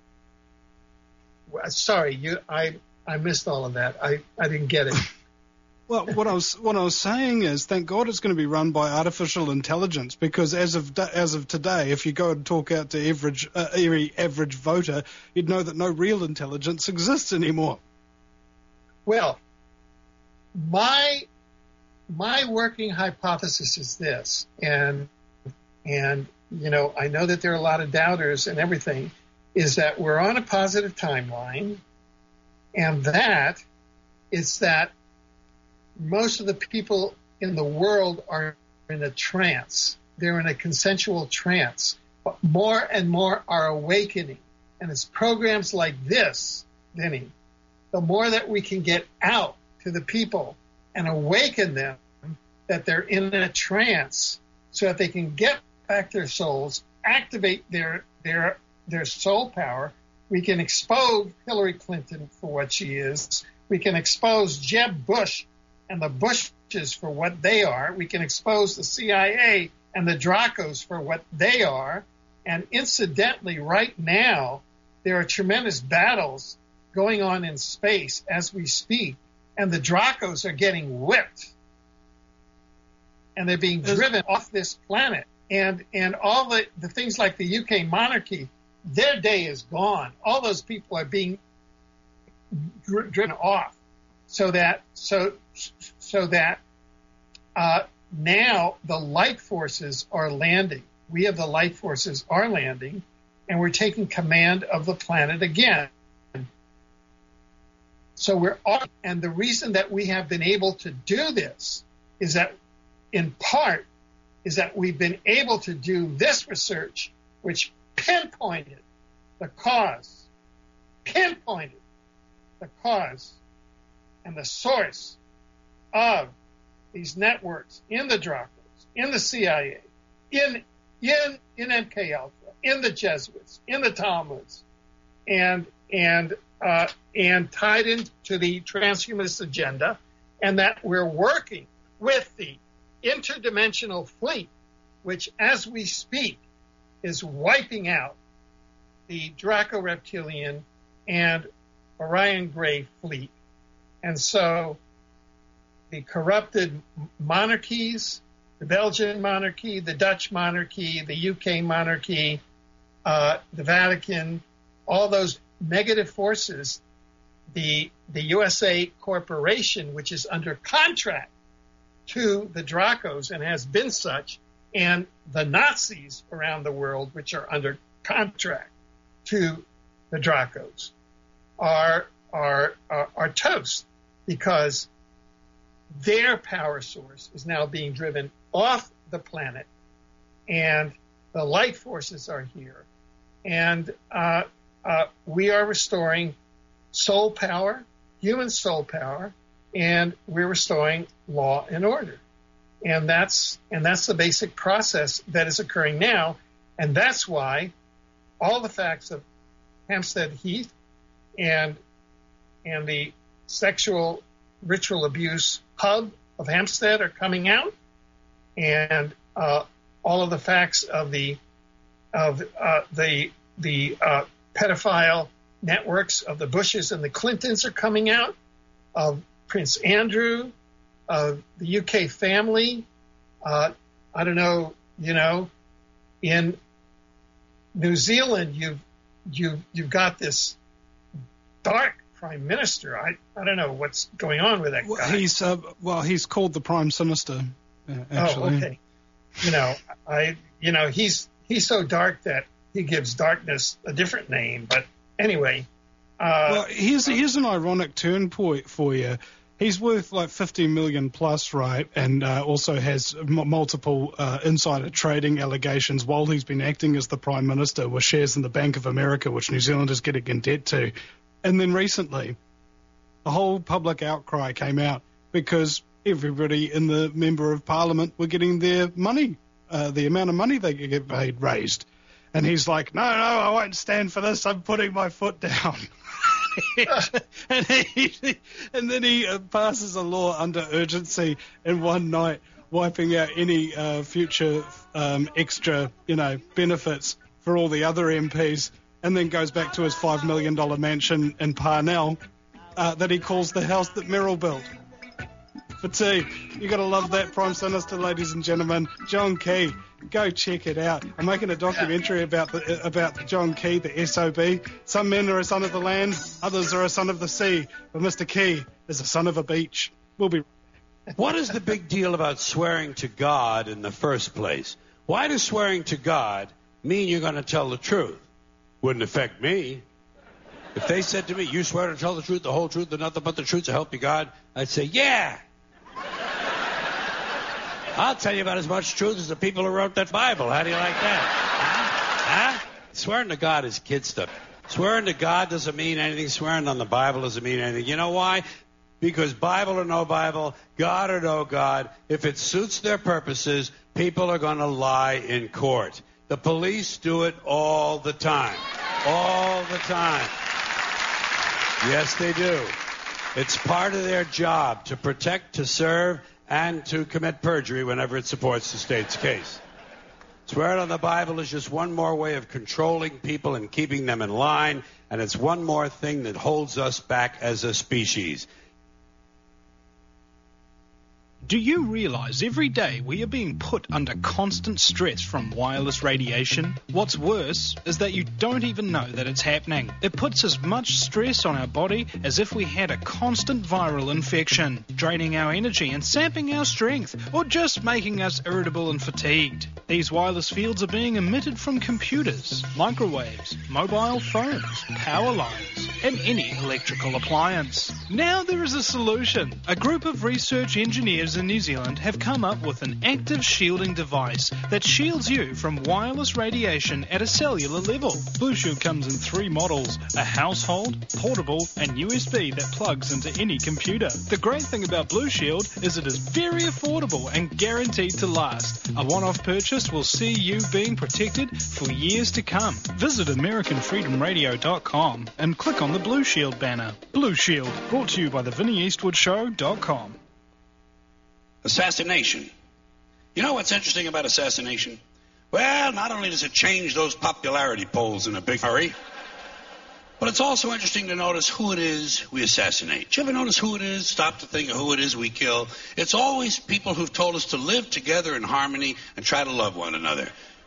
Well, sorry, you. I I missed all of that. I, I didn't get it. Well, what I was what I was saying is, thank God it's going to be run by artificial intelligence, because as of as of today, if you go and talk out to average uh, every average voter, you'd know that no real intelligence exists anymore. Well, my my working hypothesis is this, and and you know I know that there are a lot of doubters and everything, is that we're on a positive timeline, and that it's that most of the people in the world are in a trance. They're in a consensual trance. But more and more are awakening. And it's programs like this, Vinny, the more that we can get out to the people and awaken them that they're in a trance so that they can get back their souls, activate their their their soul power. We can expose Hillary Clinton for what she is. We can expose Jeb Bush and the Bushes for what they are. We can expose the C I A and the Dracos for what they are. And incidentally, right now, there are tremendous battles going on in space as we speak, and the Dracos are getting whipped. And they're being driven off this planet. And and all the, the things like the U K monarchy, their day is gone. All those people are being dri- driven off. So that so so that uh, now the light forces are landing. We have the light forces are landing, and we're taking command of the planet again. So we're all, and the reason that we have been able to do this is that, in part, is that we've been able to do this research, which pinpointed the cause, pinpointed the cause and the source of these networks in the Dracos, in the C I A, in in in M K Ultra, in the Jesuits, in the Talmuds, and and uh, and tied into the transhumanist agenda, and that we're working with the interdimensional fleet, which, as we speak, is wiping out the Draco Reptilian and Orion Gray fleet. And so the corrupted monarchies, the Belgian monarchy, the Dutch monarchy, the U K monarchy, uh, the Vatican, all those negative forces, the the U S A corporation, which is under contract to the Dracos and has been such, and the Nazis around the world, which are under contract to the Dracos, are are are, are toast, because their power source is now being driven off the planet, and the light forces are here, and uh, uh, we are restoring soul power, human soul power, and we're restoring law and order. And that's and that's the basic process that is occurring now, and that's why all the facts of Hampstead Heath and and the sexual ritual abuse hub of Hampstead are coming out, and uh, all of the facts of the of uh, the the uh, pedophile networks of the Bushes and the Clintons are coming out, of Prince Andrew, of the U K family. Uh, I don't know, you know, in New Zealand, you've you've you've got this dark prime minister. I, I don't know what's going on with that well, guy. He's uh, well, he's called the Prime Sinister. Uh, actually. Oh, okay. You know, I you know he's he's so dark that he gives darkness a different name. But anyway, uh, well, here's here's an ironic turn point for you. He's worth like fifty million plus, right? And uh, also has m- multiple uh, insider trading allegations while he's been acting as the Prime Minister, with shares in the Bank of America, which New Zealand is getting in debt to. And then recently, a whole public outcry came out because everybody in the Member of Parliament were getting their money, uh, the amount of money they get paid, raised. And he's like, no, no, I won't stand for this. I'm putting my foot down. and, he, and then he uh, passes a law under urgency in one night, wiping out any uh, future um, extra, you know, benefits for all the other M Ps, and then goes back to his five million dollars mansion in Parnell uh, that he calls the house that Merrill built. For tea, you got to love that Prime Sinister, ladies and gentlemen. John Key, go check it out. I'm making a documentary about the about John Key, the S O B. Some men are a son of the land, others are a son of the sea, but Mister Key is a son of a beach. We'll be. What is the big deal about swearing to God in the first place? Why does swearing to God mean you're going to tell the truth? Wouldn't affect me. If they said to me, you swear to tell the truth, the whole truth, and nothing but the truth, so help you God, I'd say, yeah. I'll tell you about as much truth as the people who wrote that Bible. How do you like that? Huh? Huh? Swearing to God is kid stuff. Swearing to God doesn't mean anything. Swearing on the Bible doesn't mean anything. You know why? Because Bible or no Bible, God or no God, if it suits their purposes, people are going to lie in court. The police do it all the time. All the time. Yes, they do. It's part of their job to protect, to serve, and to commit perjury whenever it supports the state's case. Swearing on the Bible is just one more way of controlling people and keeping them in line, and it's one more thing that holds us back as a species. Do you realize every day we are being put under constant stress from wireless radiation? What's worse is that you don't even know that it's happening. It puts as much stress on our body as if we had a constant viral infection, draining our energy and sapping our strength, or just making us irritable and fatigued. These wireless fields are being emitted from computers, microwaves, mobile phones, power lines, and any electrical appliance. Now there is a solution. A group of research engineers in New Zealand have come up with an active shielding device that shields you from wireless radiation at a cellular level. Blue Shield comes in three models: a household, portable, and U S B that plugs into any computer. The great thing about Blue Shield is it is very affordable and guaranteed to last. A one-off purchase will see you being protected for years to come. Visit American Freedom Radio dot com and click on the Blue Shield banner. Blue Shield, brought to you by the Vinnie Eastwood Show dot com. Assassination. You know what's interesting about assassination? Well, not only does it change those popularity polls in a big hurry, but it's also interesting to notice who it is we assassinate. Did you ever notice who it is? Stop to think of who it is we kill. It's always people who've told us to live together in harmony and try to love one another.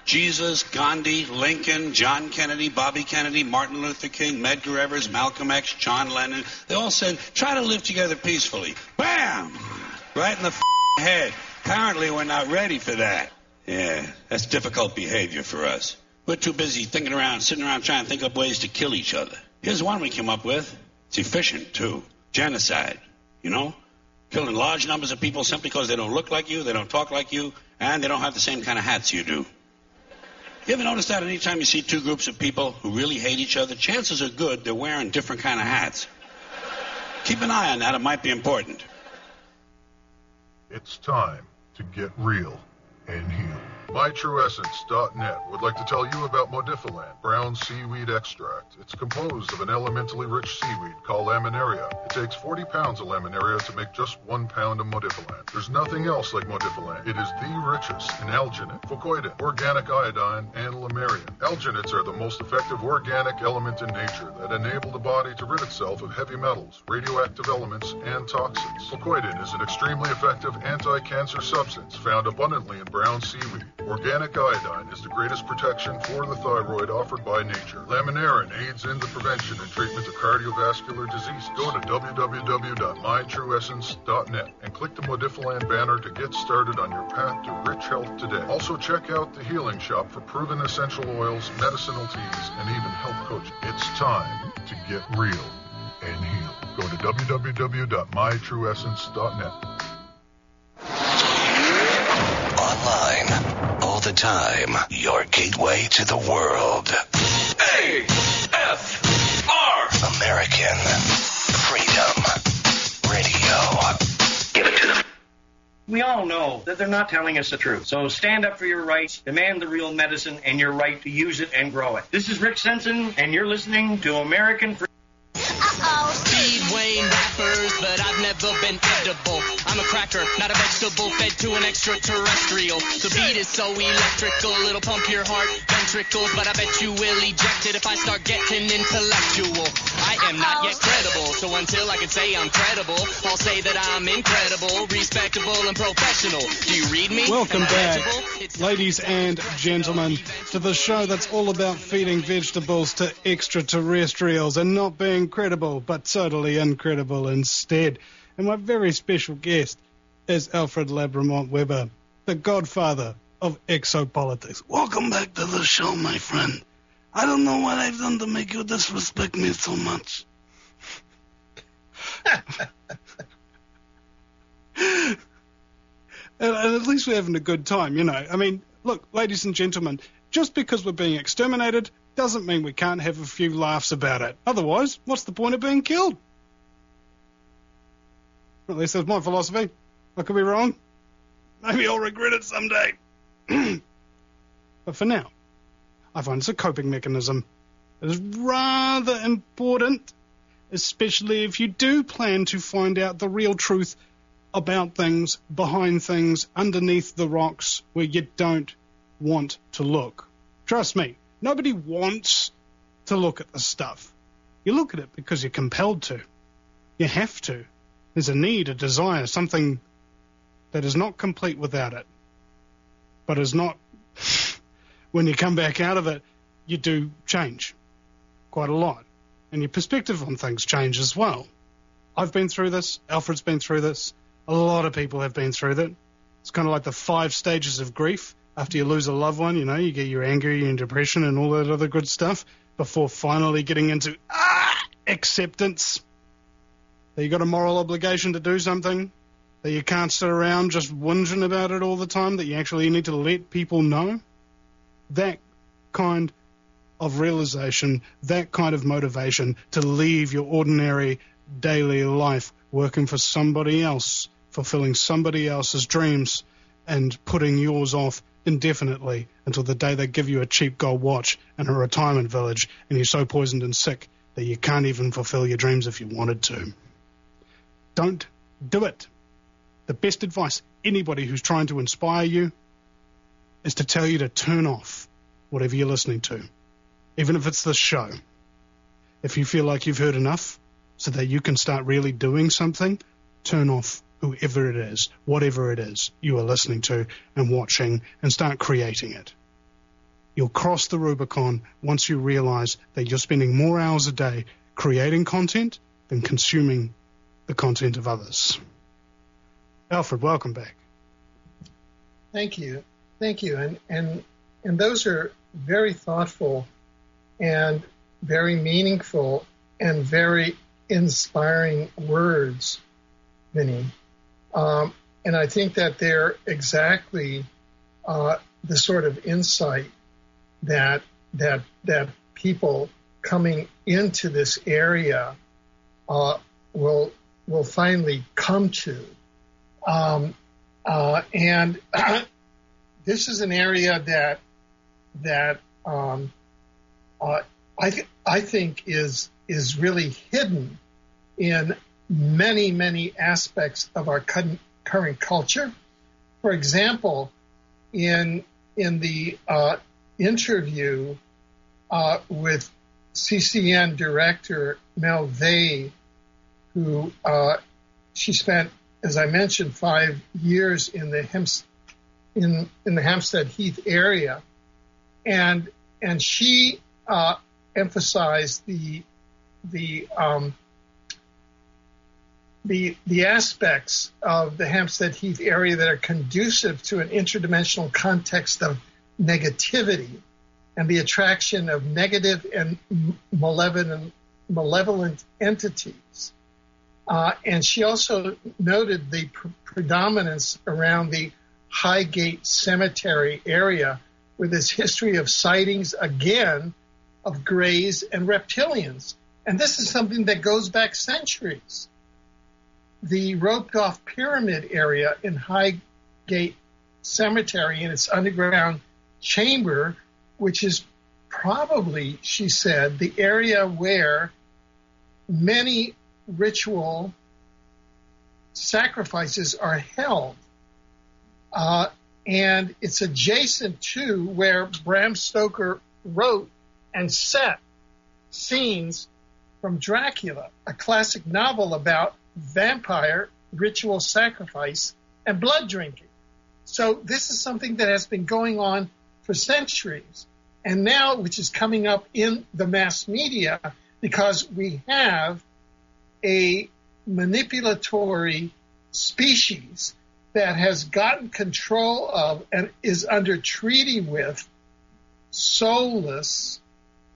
Jesus, Gandhi, Lincoln, John Kennedy, Bobby Kennedy, Martin Luther King, Medgar Evers, Malcolm X, John Lennon. They all said, try to live together peacefully. Bam! Right in the f- head. Apparently we're not ready for that. Yeah, that's difficult behavior for us. We're too busy thinking around, sitting around trying to think up ways to kill each other. Here's one we came up with. It's efficient, too. Genocide, you know? Killing large numbers of people simply because they don't look like you, they don't talk like you, and they don't have the same kind of hats you do. You ever notice that anytime you see two groups of people who really hate each other, chances are good they're wearing different kind of hats. Keep an eye on that. It might be important. It's time to get real and heal. My True Essence dot net would like to tell you about Modifiland brown seaweed extract. It's composed of an elementally rich seaweed called laminaria. It takes forty pounds of laminaria to make just one pound of Modifiland. There's nothing else like Modifiland. It is the richest in alginate, fucoidin, organic iodine, and lamarian. Alginates are the most effective organic element in nature that enable the body to rid itself of heavy metals, radioactive elements, and toxins. Fucoidin is an extremely effective anti-cancer substance found abundantly in brown seaweed. Organic iodine is the greatest protection for the thyroid offered by nature. Laminarin aids in the prevention and treatment of cardiovascular disease. Go to w w w dot my true essence dot net and click the Modifiland banner to get started on your path to rich health today. Also check out the Healing Shop for proven essential oils, medicinal teas, and even health coaching. It's time to get real and heal. Go to w w w dot my true essence dot net. Online, all the time, your gateway to the world. A F R American Freedom Radio. Give it to them. We all know that they're not telling us the truth. So stand up for your rights, demand the real medicine, and your right to use it and grow it. This is Rick Sensen, and you're listening to American Freedom. Uh-oh. Speedway rappers, but I've never been edible. I'm a cracker, not a vegetable, fed to an extraterrestrial. The beat is so electrical, it'll pump your heart ventricles, but I bet you will eject it if I start getting intellectual. I am not yet credible, so until I can say I'm credible, I'll say that I'm incredible, respectable, and professional. Do you read me? Welcome back, ladies and gentlemen, to the show that's all about feeding vegetables to extraterrestrials and not being credible, but totally incredible instead. And my very special guest is Alfred Labramont Weber, the godfather of exopolitics. Welcome back to the show, my friend. I don't know what I've done to make you disrespect me so much. and, and at least we're having a good time, you know. I mean, look, ladies and gentlemen, just because we're being exterminated doesn't mean we can't have a few laughs about it. Otherwise, what's the point of being killed? At least that's my philosophy. I could be wrong. Maybe I'll regret it someday. But for now, I find it's a coping mechanism. It is rather important, especially if you do plan to find out the real truth about things, behind things, underneath the rocks where you don't want to look. Trust me, nobody wants to look at the stuff. You look at it because you're compelled to. You have to. There's a need, a desire, something that is not complete without it, but is not, when you come back out of it, you do change quite a lot. And your perspective on things change as well. I've been through this. Alfred's been through this. A lot of people have been through that. It's kind of like the five stages of grief. After you lose a loved one, you know, you get your anger, your depression, and all that other good stuff before finally getting into ah, acceptance. That you got a moral obligation to do something, that you can't sit around just whinging about it all the time, that you actually need to let people know. That kind of realization, that kind of motivation to leave your ordinary daily life working for somebody else, fulfilling somebody else's dreams, and putting yours off indefinitely until the day they give you a cheap gold watch and a retirement village and you're so poisoned and sick that you can't even fulfill your dreams if you wanted to. Don't do it. The best advice anybody who's trying to inspire you is to tell you to turn off whatever you're listening to, even if it's this show. If you feel like you've heard enough so that you can start really doing something, turn off whoever it is, whatever it is you are listening to and watching, and start creating it. You'll cross the Rubicon once you realize that you're spending more hours a day creating content than consuming the content of others. Alfred, welcome back. Thank you. Thank you. And, and, and those are very thoughtful and very meaningful and very inspiring words, Vinny. Um, and I think that they're exactly uh, the sort of insight that that that people coming into this area uh, will will finally come to. Um, uh, and this is an area that that um, uh, I th- I think is is really hidden in many many aspects of our current current culture. For example, in in the uh, interview uh, with C C N director Mel Vey, who uh, she spent, as I mentioned, five years in the Hems- in in the Hampstead Heath area, and and she uh, emphasized the the um, the the aspects of the Hampstead Heath area that are conducive to an interdimensional context of negativity and the attraction of negative and malevolent, malevolent entities. Uh, and she also noted the pr- predominance around the Highgate Cemetery area with its history of sightings, again, of greys and reptilians. And this is something that goes back centuries. The roped-off pyramid area in Highgate Cemetery in its underground chamber, which is probably, she said, the area where many ritual sacrifices are held. Uh, and it's adjacent to where Bram Stoker wrote and set scenes from Dracula, a classic novel about vampire ritual sacrifice and blood drinking. So this is something that has been going on for centuries, and now which is coming up in the mass media because we have a manipulatory species that has gotten control of and is under treaty with soulless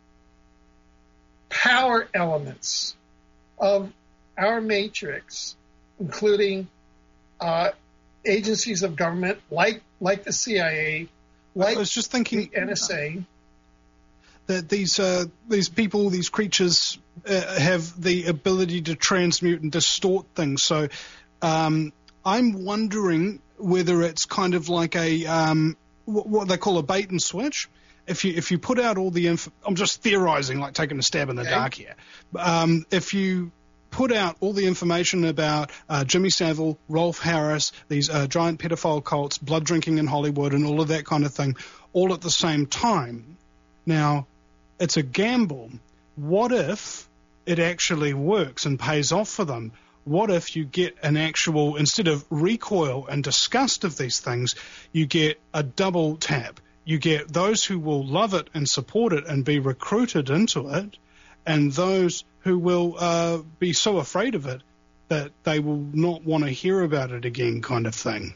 power elements of our matrix, including uh, agencies of government like like the C I A, like I was just thinking, the N S A. That these uh, these people, these creatures, uh, have the ability to transmute and distort things. So um, I'm wondering whether it's kind of like a um, what they call a bait and switch. If you if you put out all the info, I'm just theorizing, like taking a stab in the okay. dark here. Um, if you put out all the information about uh, Jimmy Savile, Rolf Harris, these uh, giant pedophile cults, blood drinking in Hollywood, and all of that kind of thing, all at the same time. Now, it's a gamble. What if it actually works and pays off for them? What if you get an actual, instead of recoil and disgust of these things, you get a double tap? You get those who will love it and support it and be recruited into it, and those who will uh, be so afraid of it that they will not want to hear about it again, kind of thing.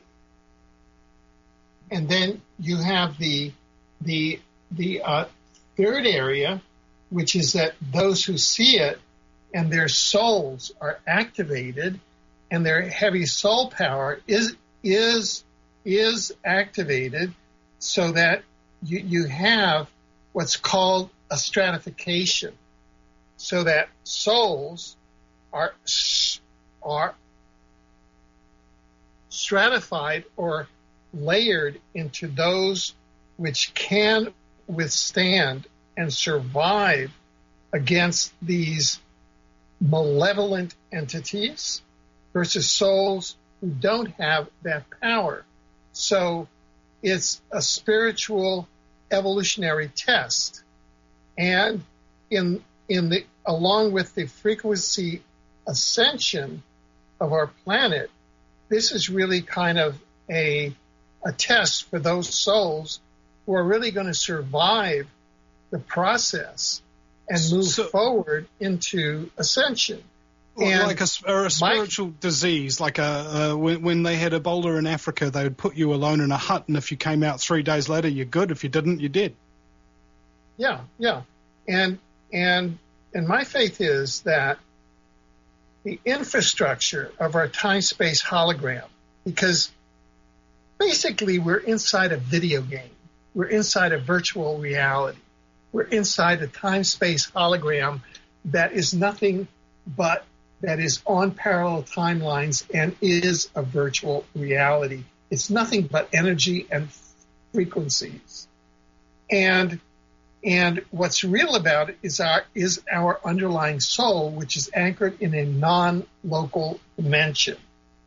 And then you have the the the uh, third area, which is that those who see it and their souls are activated, and their heavy soul power is is is activated, so that you you have what's called a stratification, so that souls are are stratified or layered into those which can withstand and survive against these malevolent entities versus souls who don't have that power. So it's a spiritual evolutionary test. And in in the along with the frequency ascension of our planet, this is really kind of a a test for those souls who are really going to survive the process and move So- forward into ascension. Or And like a, or a spiritual disease, like a, uh, when, when they had Ebola in Africa, they would put you alone in a hut, and if you came out three days later, you're good. If you didn't, you're dead. Yeah, yeah. And and and my faith is that the infrastructure of our time-space hologram, because basically we're inside a video game. We're inside a virtual reality. We're inside a time-space hologram that is nothing but that is on parallel timelines and is a virtual reality. It's nothing but energy and frequencies. And and what's real about it is our is our underlying soul, which is anchored in a non-local dimension.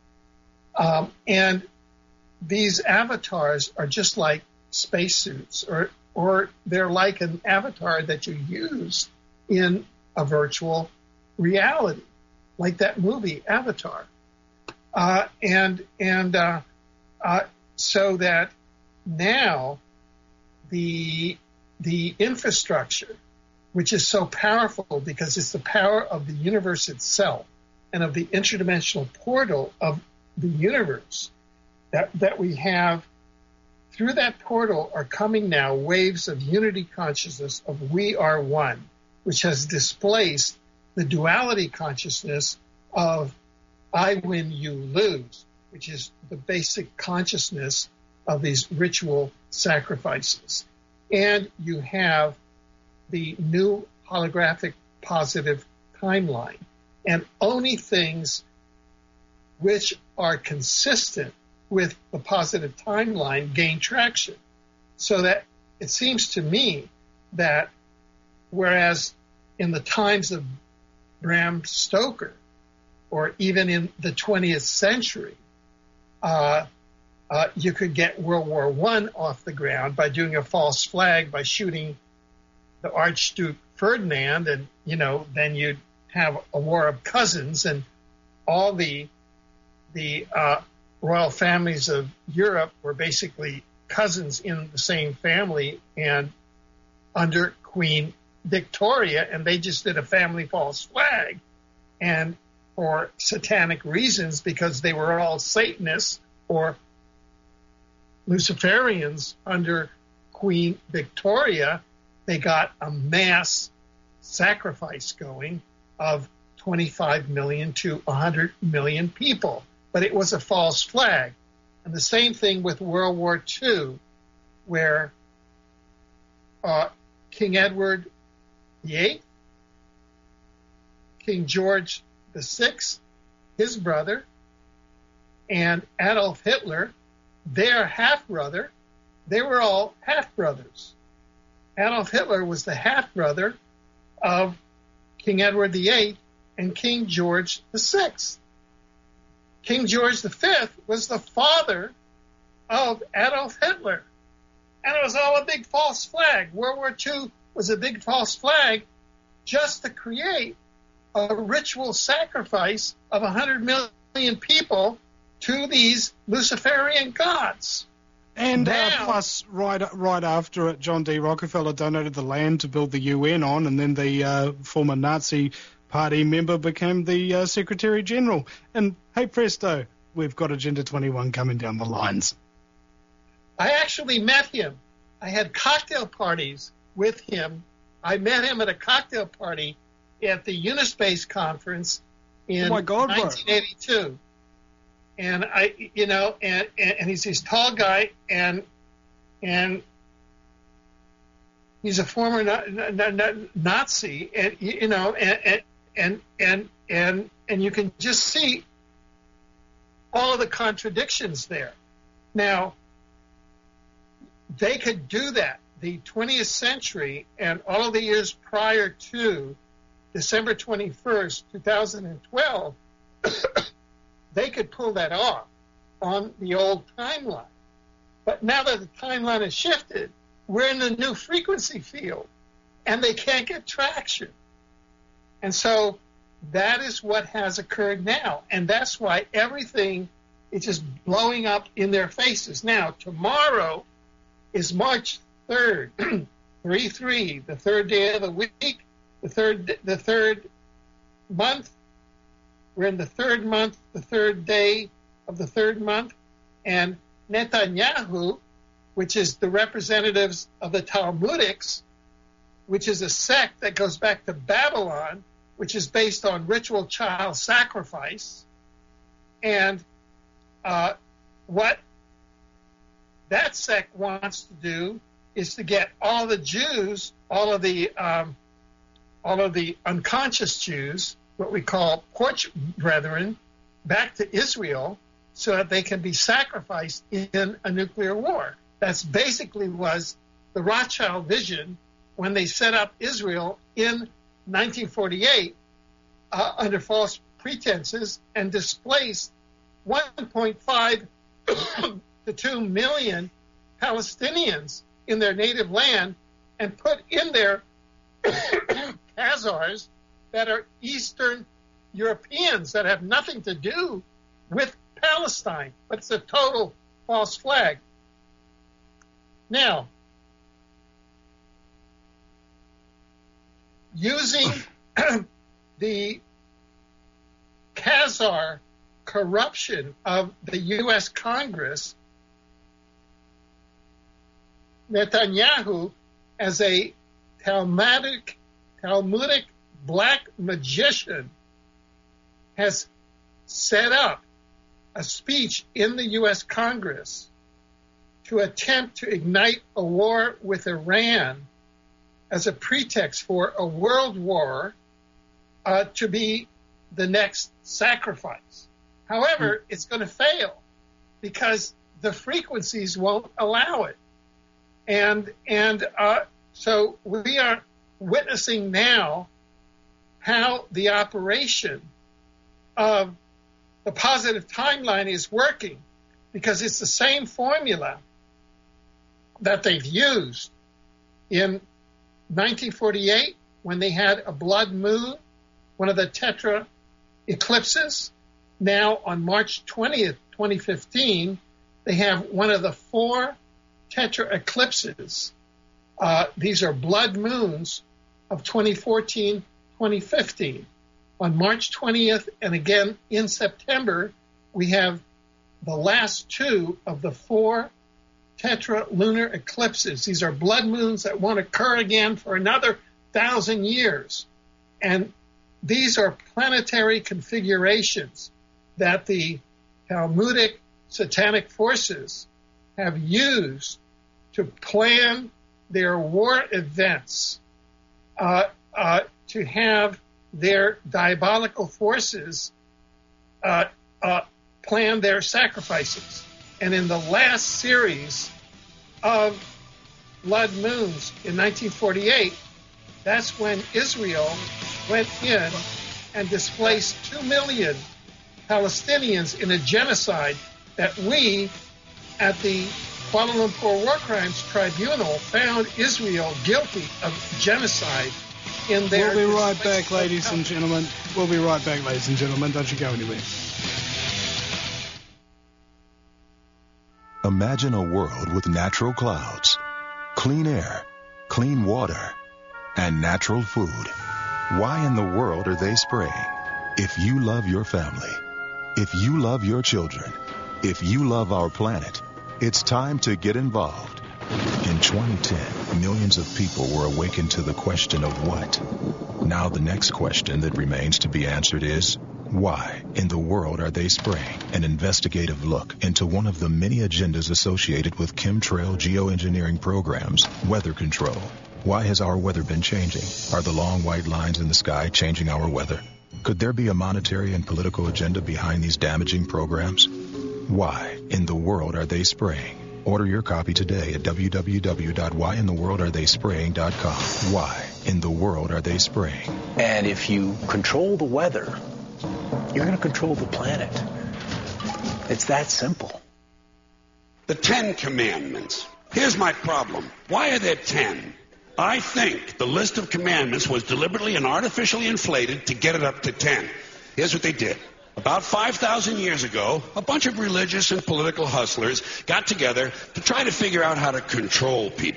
Um, and these avatars are just like spacesuits, or or they're like an avatar that you use in a virtual reality, like that movie Avatar. Uh, and and uh, uh, so that now the the infrastructure, which is so powerful because it's the power of the universe itself and of the interdimensional portal of the universe that that we have, through that portal are coming now waves of unity consciousness of we are one, which has displaced the duality consciousness of I win, you lose, which is the basic consciousness of these ritual sacrifices. And you have the new holographic positive timeline. And only things which are consistent with the positive timeline gain traction. So that it seems to me that whereas in the times of Bram Stoker, or even in the twentieth century, uh, uh, you could get World War One off the ground by doing a false flag, by shooting the Archduke Ferdinand, and, you know, then you'd have a war of cousins, and all the the uh, royal families of Europe were basically cousins in the same family and under Queen Victoria, and they just did a family false flag, and for satanic reasons, because they were all Satanists or Luciferians under Queen Victoria, they got a mass sacrifice going of twenty-five million to one hundred million people. But it was a false flag. And the same thing with World War Two, where uh, King Edward the Eighth, King George the Sixth, his brother, and Adolf Hitler, their half-brother, they were all half-brothers. Adolf Hitler was the half-brother of King Edward the Eighth and King George the Sixth. King George the Fifth was the father of Adolf Hitler. And it was all a big false flag. World War Two was a big false flag just to create a ritual sacrifice of one hundred million people to these Luciferian gods. And now, uh, plus, right right after it, John D. Rockefeller donated the land to build the U N on, and then the uh, former Nazi Party member became the uh, Secretary General. And hey presto, we've got Agenda twenty-one coming down the lines. I actually met him. I had cocktail parties with him. I met him at a cocktail party at the Unispace conference in oh my God, nineteen eighty-two. Bro. And I, you know, and, and he's this tall guy, and and he's a former Nazi, and you know, and and and and and you can just see all of the contradictions there. Now, they could do that. The twentieth century and all of the years prior to December twenty-first, two thousand twelve, they could pull that off on the old timeline. But now that the timeline has shifted, we're in a new frequency field, and they can't get traction. And so that is what has occurred now, and that's why everything is just blowing up in their faces. Now, tomorrow is March third, three three, the third day of the week, the third the third month. We're in the third month, the third day of the third month, and Netanyahu, which is the representatives of the Talmudics, which is a sect that goes back to Babylon, which is based on ritual child sacrifice. And uh, what that sect wants to do is to get all the Jews, all of the um, all of the unconscious Jews, what we call porch brethren, back to Israel so that they can be sacrificed in a nuclear war. That's basically was the Rothschild vision when they set up Israel in nineteen forty-eight uh, under false pretenses and displaced one point five to two million Palestinians in their native land and put in there Khazars that are Eastern Europeans that have nothing to do with Palestine, but it's a total false flag. Now, using the Khazar corruption of the U S Congress, Netanyahu, as a Talmudic, Talmudic black magician, has set up a speech in the U S Congress to attempt to ignite a war with Iran as a pretext for a world war uh, to be the next sacrifice. However, it's going to fail because the frequencies won't allow it. And and uh, so we are witnessing now how the operation of the positive timeline is working, because it's the same formula that they've used in nineteen forty-eight when they had a blood moon, one of the tetra eclipses. Now on March twentieth, twenty fifteen, they have one of the four tetra eclipses. Uh, these are blood moons of twenty fourteen, twenty fifteen. On March twentieth and again in September, we have the last two of the four tetralunar eclipses. These are blood moons that won't occur again for another thousand years. And these are planetary configurations that the Talmudic satanic forces have used to plan their war events, uh, uh, to have their diabolical forces uh, uh, plan their sacrifices. And in the last series of blood moons in nineteen forty-eight, that's when Israel went in and displaced two million Palestinians in a genocide that we at the Kuala Lumpur War Crimes Tribunal found Israel guilty of genocide in their... We'll be right back, ladies and gentlemen. We'll be right back, ladies and gentlemen. Don't you go anywhere. Imagine a world with natural clouds, clean air, clean water, and natural food. Why in the world are they spraying? If you love your family, if you love your children, if you love our planet, it's time to get involved. In twenty ten, millions of people were awakened to the question of what. Now the next question that remains to be answered is, why in the world are they spraying? An investigative look into one of the many agendas associated with chemtrail geoengineering programs, weather control. Why has our weather been changing? Are the long white lines in the sky changing our weather? Could there be a monetary and political agenda behind these damaging programs? Why in the world are they spraying? Order your copy today at w w w dot why in the world are they spraying dot com. Why in the world are they spraying? And if you control the weather, you're going to control the planet. It's that simple. The Ten Commandments. Here's my problem. Why are there ten? I think the list of commandments was deliberately and artificially inflated to get it up to ten. Here's what they did. About five thousand years ago, a bunch of religious and political hustlers got together to try to figure out how to control people.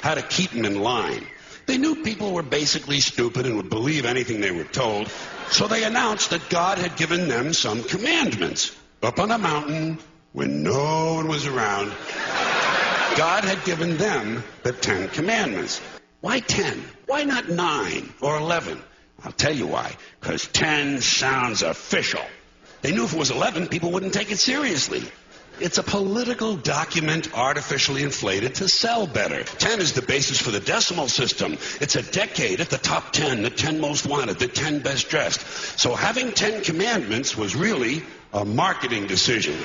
how to keep them in line. They knew people were basically stupid and would believe anything they were told, so they announced that God had given them some commandments. Up on a mountain, when no one was around, God had given them the Ten Commandments. Why ten? Why not nine or eleven? I'll tell you why. Because ten sounds official. They knew if it was eleven, people wouldn't take it seriously. It's a political document artificially inflated to sell better. ten is the basis for the decimal system. It's a decade at the top ten, the ten most wanted, the ten best dressed. So having ten commandments was really a marketing decision.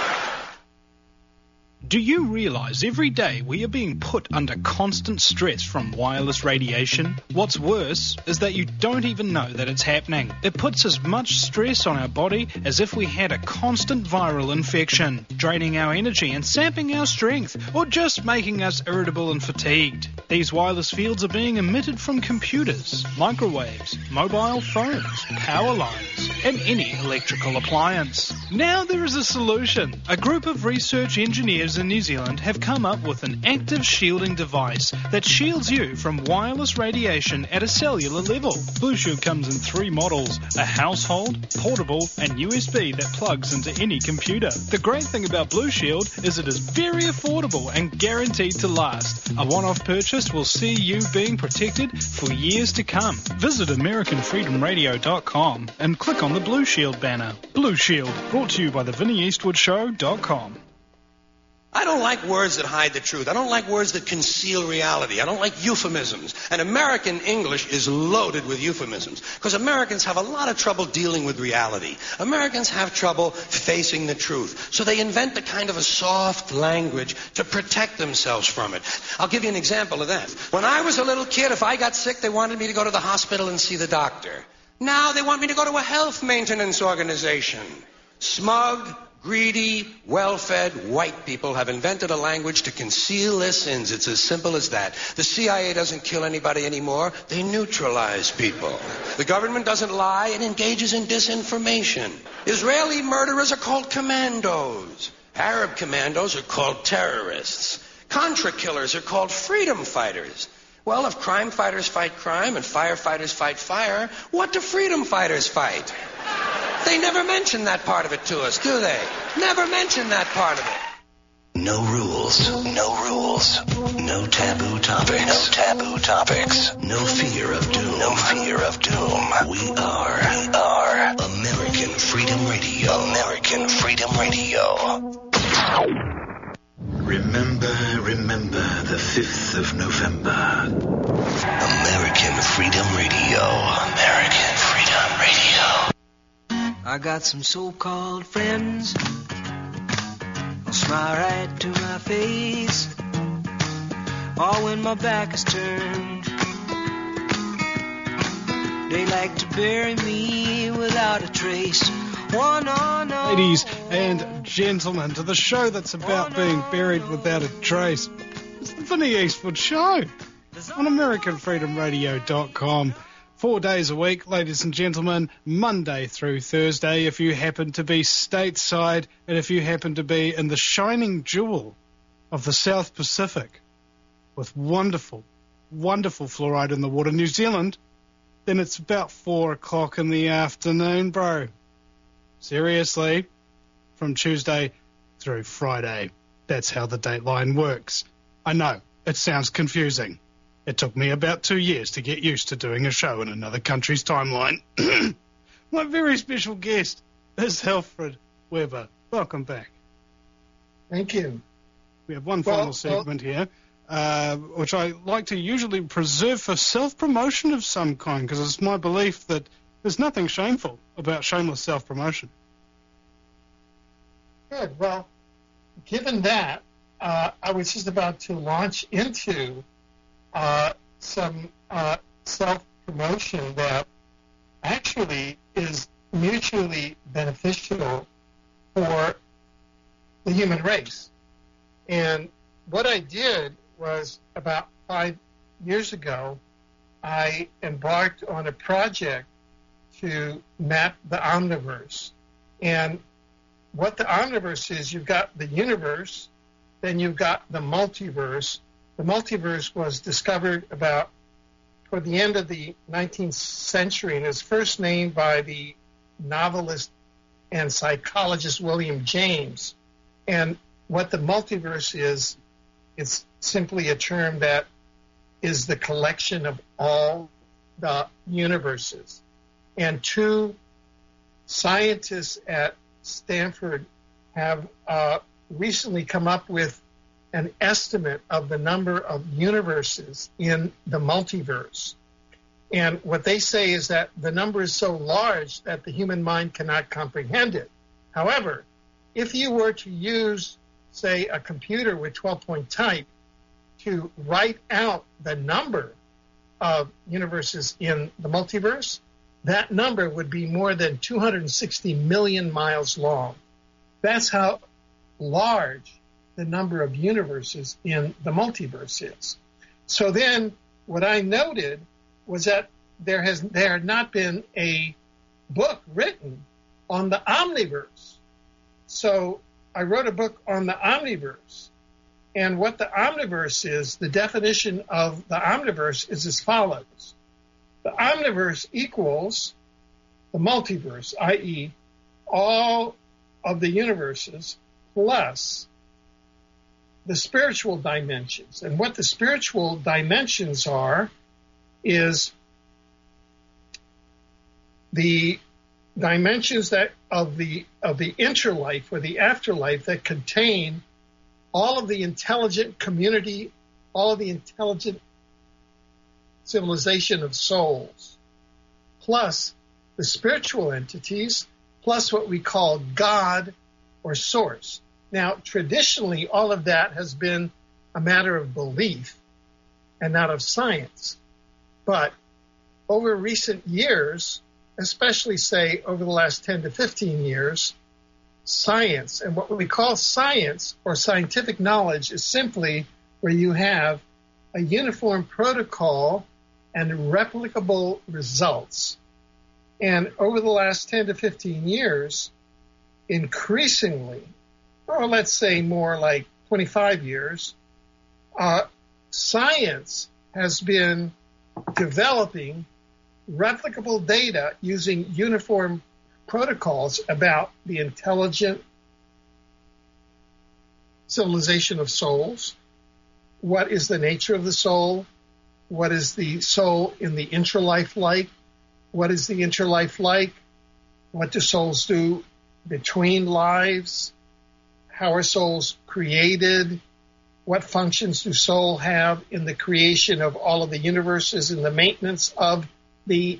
Do you realize every day we are being put under constant stress from wireless radiation? What's worse is that you don't even know that it's happening. It puts as much stress on our body as if we had a constant viral infection, draining our energy and sapping our strength, or just making us irritable and fatigued. These wireless fields are being emitted from computers, microwaves, mobile phones, power lines, and any electrical appliance. Now there is a solution. A group of research engineers in New Zealand have come up with an active shielding device that shields you from wireless radiation at a cellular level. Blue Shield comes in three models, a household, portable, and U S B that plugs into any computer. The great thing about Blue Shield is it is very affordable and guaranteed to last. A one-off purchase will see you being protected for years to come. Visit American Freedom Radio dot com and click on the Blue Shield banner. Blue Shield, brought to you by the Vinnie Eastwood Show dot com. I don't like words that hide the truth. I don't like words that conceal reality. I don't like euphemisms. And American English is loaded with euphemisms because Americans have a lot of trouble dealing with reality. Americans have trouble facing the truth. So they invent the kind of a soft language to protect themselves from it. I'll give you an example of that. When I was a little kid, if I got sick, they wanted me to go to the hospital and see the doctor. Now they want me to go to a health maintenance organization. Smug, greedy, well-fed white people have invented a language to conceal their sins. It's as simple as that. The C I A doesn't kill anybody anymore. They neutralize people. The government doesn't lie. It engages in disinformation. Israeli murderers are called commandos. Arab commandos are called terrorists. Contra killers are called freedom fighters. Well, if crime fighters fight crime and firefighters fight fire, what do freedom fighters fight? They never mention that part of it to us, do they? Never mention that part of it. No rules, no rules, no taboo topics, no taboo topics, no fear of doom, no fear of doom. We are, we are American Freedom Radio, American Freedom Radio. Remember, remember the fifth of November. American Freedom Radio, American Freedom Radio. I got some so-called friends, they'll smile right to my face, all when my back is turned. They like to bury me without a trace. One on all. Ladies and gentlemen, to the show that's about being buried without a trace. It's the Vinnie Eastwood Show on American Freedom Radio dot com. Four days a week, ladies and gentlemen, Monday through Thursday, if you happen to be stateside and if you happen to be in the shining jewel of the South Pacific with wonderful, wonderful fluoride in the water, New Zealand, then it's about four o'clock in the afternoon, bro. Seriously, from Tuesday through Friday. That's how the dateline works. I know, it sounds confusing. It took me about two years to get used to doing a show in another country's timeline. My very special guest is Alfred Weber. Welcome back. Thank you. We have one Well, final segment here, uh, which I like to usually preserve for self-promotion of some kind, because it's my belief that there's nothing shameful about shameless self-promotion. Good. Well, given that, uh, I was just about to launch into uh, some uh, self-promotion that actually is mutually beneficial for the human race. And what I did was about five years ago, I embarked on a project to map the omniverse. And what the omniverse is, you've got the universe, then you've got the multiverse. The the multiverse was discovered about toward the end of the nineteenth century, and is first named by the novelist and psychologist William James. And what the multiverse is, it's simply a term that is the collection of all the universes. And two scientists at Stanford have uh, recently come up with an estimate of the number of universes in the multiverse. And what they say is that the number is so large that the human mind cannot comprehend it. However, if you were to use, say, a computer with twelve-point type to write out the number of universes in the multiverse, that number would be more than two hundred sixty million miles long. That's how large the number of universes in the multiverse is. So then what I noted was that there has there had not been a book written on the omniverse. So I wrote a book on the omniverse. And what the omniverse is, the definition of the omniverse is as follows. The omniverse equals the multiverse, that is, all of the universes plus the spiritual dimensions. And what the spiritual dimensions are is the dimensions that of the of the interlife or the afterlife that contain all of the intelligent community, all of the intelligent civilization of souls, plus the spiritual entities, plus what we call God or source. Now, traditionally, all of that has been a matter of belief and not of science. But over recent years, especially, say, over the last ten to fifteen years, science, and what we call science or scientific knowledge, is simply where you have a uniform protocol and replicable results. And over the last ten to fifteen years, increasingly, or let's say more like twenty-five years, uh, science has been developing replicable data using uniform protocols about the intelligent civilization of souls. What is the nature of the soul? What is the soul in the interlife like? What is the interlife like? What do souls do between lives? How are souls created? What functions do souls have in the creation of all of the universes and the maintenance of the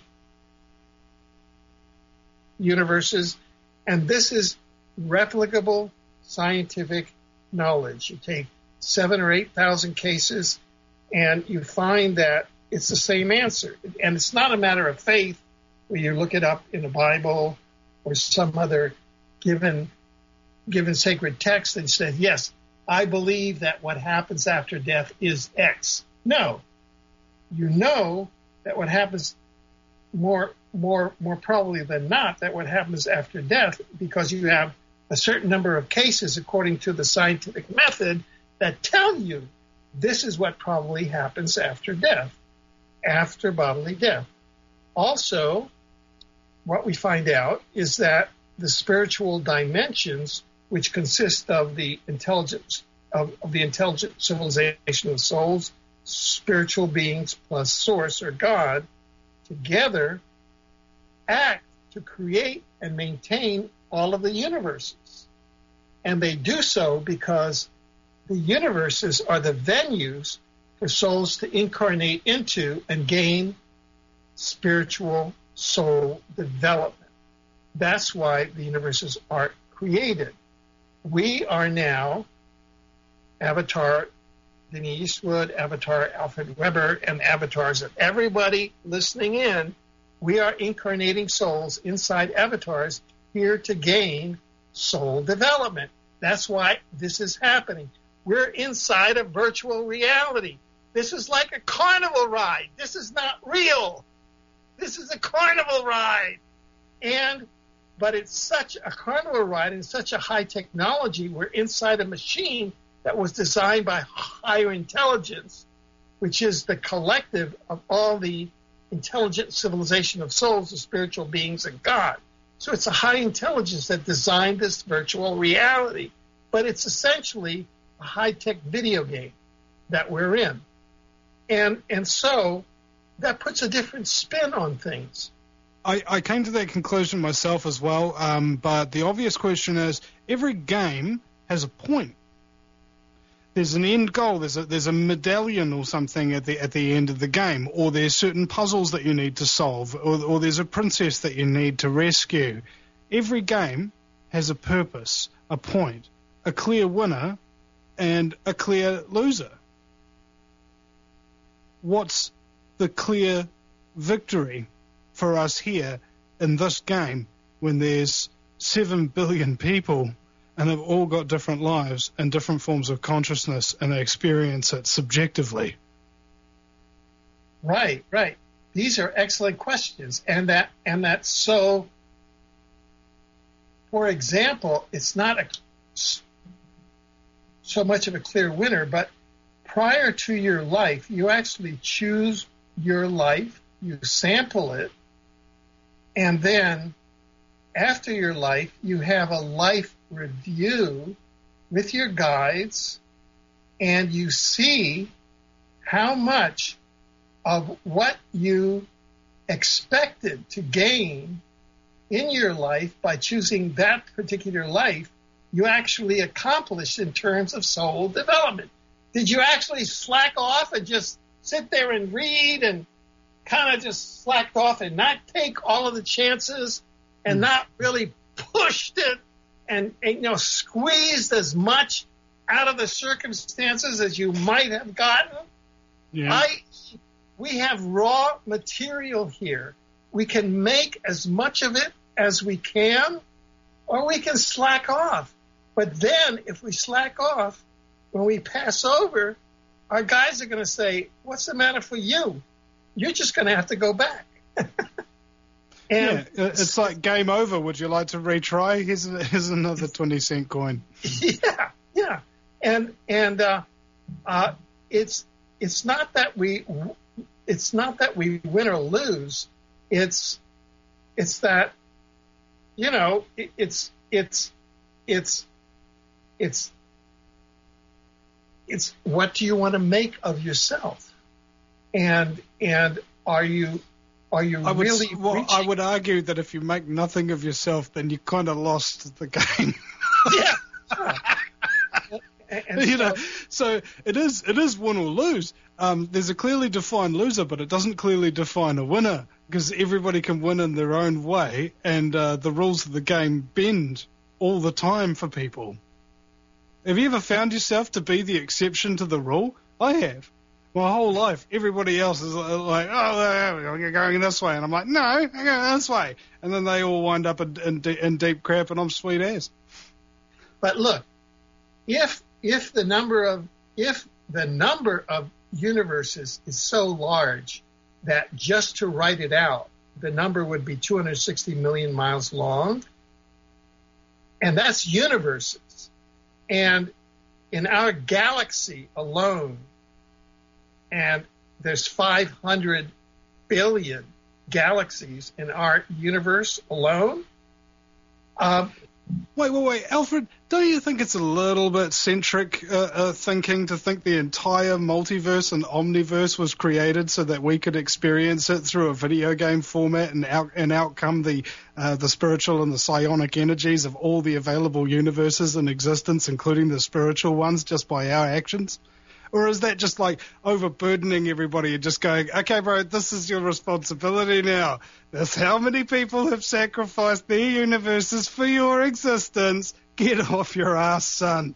universes? And this is replicable scientific knowledge. You take seven or eight thousand cases and you find that it's the same answer. And it's not a matter of faith where you look it up in the Bible or some other given given sacred text and said, yes, I believe that what happens after death is X. No. You know that what happens more more more probably than not that what happens after death, because you have a certain number of cases according to the scientific method that tell you this is what probably happens after death, after bodily death. Also, what we find out is that the spiritual dimensions, which consist of the intelligence of, of the intelligent civilization of souls, spiritual beings plus source or God, together act to create and maintain all of the universes. And they do so because the universes are the venues for souls to incarnate into and gain spiritual soul development. That's why the universes are created. We are now Avatar Denise Eastwood, Avatar Alfred Weber, and avatars of everybody listening in. We are incarnating souls inside avatars here to gain soul development. That's why this is happening. We're inside a virtual reality. This is like a carnival ride. This is not real. This is a carnival ride. And, but it's such a carnival ride and such a high technology. We're inside a machine that was designed by higher intelligence, which is the collective of all the intelligent civilization of souls, the spiritual beings and God. So it's a high intelligence that designed this virtual reality, but it's essentially a high-tech video game that we're in. And and so that puts a different spin on things. I, I came to that conclusion myself as well, um, but the obvious question is, every game has a point. There's an end goal, there's a, there's a medallion or something at the at the end of the game, or there's certain puzzles that you need to solve, or, or there's a princess that you need to rescue. Every game has a purpose, a point, a clear winner, and a clear loser. What's the clear victory for us here in this game when there's seven billion people and they've all got different lives and different forms of consciousness and they experience it subjectively? Right, right. These are excellent questions. And that and that's so, for example, it's not a, so much of a clear winner, but prior to your life, you actually choose your life, you sample it, and then after your life, you have a life review with your guides, and you see how much of what you expected to gain in your life by choosing that particular life you actually accomplished in terms of soul development. Did you actually slack off and just sit there and read and kind of just slacked off and not take all of the chances and mm. not really pushed it and, and, you know, squeezed as much out of the circumstances as you might have gotten? Yeah. I, we have raw material here. We can make as much of it as we can, or we can slack off. But then if we slack off, when we pass over, our guys are going to say, what's the matter for you? You're just going to have to go back. And yeah, it's like game over. Would you like to retry? Here's, here's another twenty cent coin. Yeah, yeah. And and uh, uh, it's it's not that we it's not that we win or lose. It's it's that, you know, it, it's it's it's it's it's what do you want to make of yourself, and and are you are you I would, really? Well, reaching? I would argue that if you make nothing of yourself, then you kind of lost the game. Yeah. And you so, know, so it is it is win or lose. Um, there's a clearly defined loser, but it doesn't clearly define a winner, because everybody can win in their own way, and uh, the rules of the game bend all the time for people. Have you ever found yourself to be the exception to the rule? I have. My whole life, everybody else is like, oh, you're going this way. And I'm like, no, I'm going this way. And then they all wind up in, in, in deep crap, and I'm sweet ass. But look, if if the number of if the number of universes is so large that just to write it out, the number would be two hundred sixty million miles long, and that's universes. And in our galaxy alone, and there's five hundred billion galaxies in our universe alone. Um, wait, wait, wait, Alfred, don't you think it's a little bit centric uh, uh, thinking to think the entire multiverse and omniverse was created so that we could experience it through a video game format and out and outcome the uh, the spiritual and the psionic energies of all the available universes in existence, including the spiritual ones, just by our actions? Or is that just like overburdening everybody and just going, okay, bro, this is your responsibility now. That's how many people have sacrificed their universes for your existence. Get off your ass, son.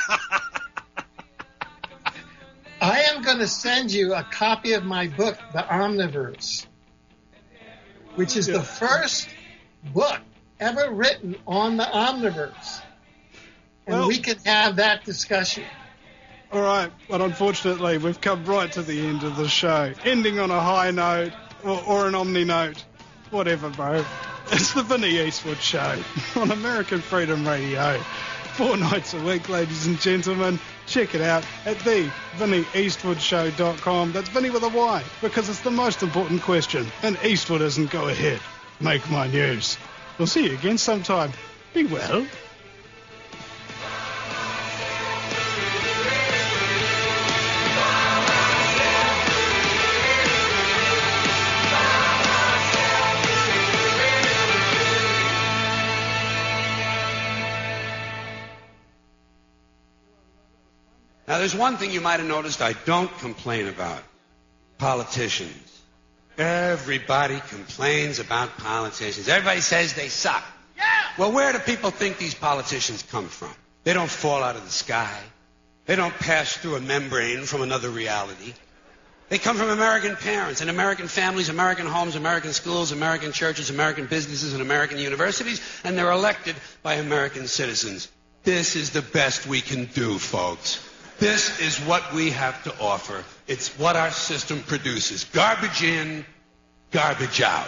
I am going to send you a copy of my book, The Omniverse, which is yeah. the first book ever written on the Omniverse. And well, we can have that discussion. All right, but unfortunately, we've come right to the end of the show. Ending on a high note, or, or an omni note, whatever, bro. It's the Vinny Eastwood Show on American Freedom Radio. four nights a week, ladies and gentlemen. Check it out at the Vinnie Eastwood Show dot com. That's Vinnie with a Y, because it's the most important question, and Eastwood isn't go ahead. Make my news. We'll see you again sometime. Be well. Now, there's one thing you might have noticed I don't complain about. Politicians. Everybody complains about politicians. Everybody says they suck. Yeah. Well, where do people think these politicians come from? They don't fall out of the sky. They don't pass through a membrane from another reality. They come from American parents and American families, American homes, American schools, American churches, American businesses, and American universities, and they're elected by American citizens. This is the best we can do, folks. This is what we have to offer. It's what our system produces. Garbage in, garbage out.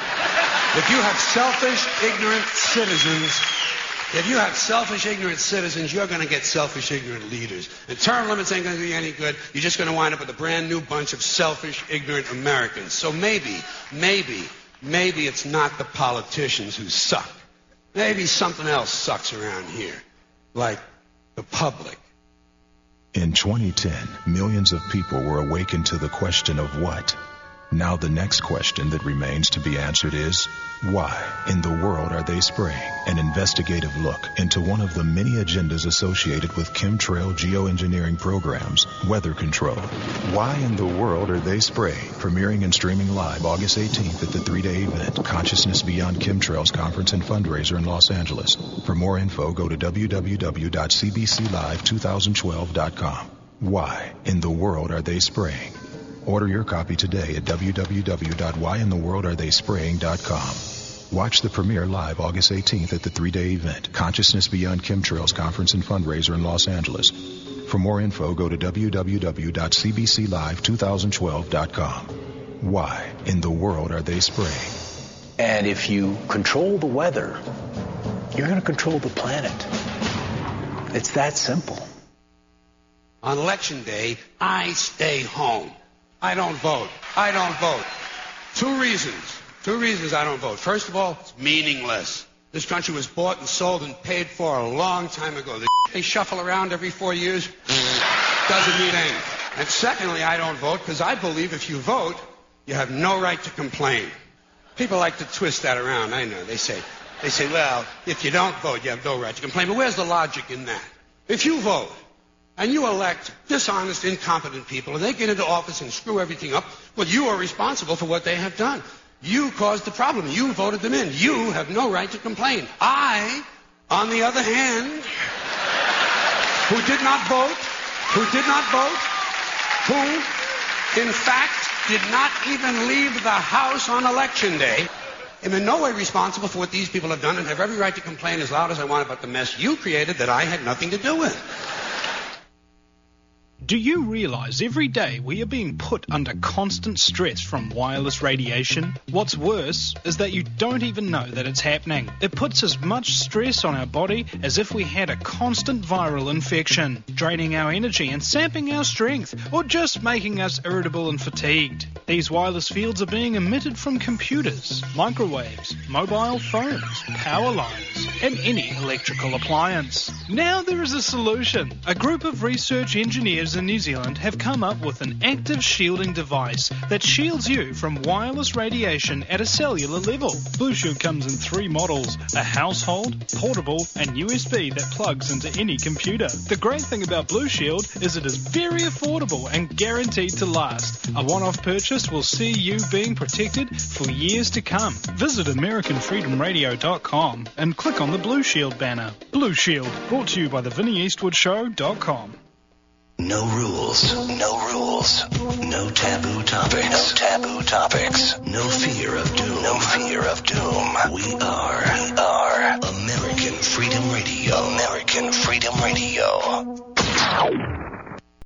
If you have selfish, ignorant citizens, if you have selfish, ignorant citizens, you're going to get selfish, ignorant leaders. And term limits ain't going to do you any good. You're just going to wind up with a brand new bunch of selfish, ignorant Americans. So maybe, maybe, maybe it's not the politicians who suck. Maybe something else sucks around here, like the public. In twenty ten, millions of people were awakened to the question of what? Now the next question that remains to be answered is, why in the world are they spraying? An investigative look into one of the many agendas associated with chemtrail geoengineering programs, weather control. Why in the world are they spraying? Premiering and streaming live August eighteenth at the three-day event, Consciousness Beyond Chemtrails Conference and Fundraiser in Los Angeles. For more info, go to w w w dot c b c live twenty twelve dot com. Why in the world are they spraying? Order your copy today at w w w dot why in the world are they spraying dot com. Watch the premiere live August eighteenth at the three-day event, Consciousness Beyond Chemtrails Conference and Fundraiser in Los Angeles. For more info, go to w w w dot c b c live twenty twelve dot com. Why in the world are they spraying? And if you control the weather, you're going to control the planet. It's that simple. On election day, I stay home. I don't vote. I don't vote. Two reasons. Two reasons I don't vote. First of all, it's meaningless. This country was bought and sold and paid for a long time ago. The they shuffle around every four years doesn't mean anything. And secondly, I don't vote because I believe if you vote, you have no right to complain. People like to twist that around. I know. They say, they say, well, if you don't vote, you have no right to complain. But where's the logic in that? If you vote, and you elect dishonest, incompetent people, and they get into office and screw everything up, well, you are responsible for what they have done. You caused the problem. You voted them in. You have no right to complain. I, on the other hand, who did not vote, who did not vote, who, in fact, did not even leave the house on election day, am in no way responsible for what these people have done and have every right to complain as loud as I want about the mess you created that I had nothing to do with. Do you realize every day we are being put under constant stress from wireless radiation? What's worse is that you don't even know that it's happening. It puts as much stress on our body as if we had a constant viral infection, draining our energy and sapping our strength, or just making us irritable and fatigued. These wireless fields are being emitted from computers, microwaves, mobile phones, power lines, and any electrical appliance. Now there is a solution. A group of research engineers in New Zealand have come up with an active shielding device that shields you from wireless radiation at a cellular level. Blue Shield comes in three models, a household, portable, and U S B that plugs into any computer. The great thing about Blue Shield is it is very affordable and guaranteed to last. A one-off purchase will see you being protected for years to come. Visit American Freedom Radio dot com and click on the Blue Shield banner. Blue Shield, brought to you by the Vinnie Eastwood Show dot com. No rules, no rules, no taboo topics, no taboo topics, no fear of doom, no fear of doom. We are, we are American Freedom Radio, American Freedom Radio.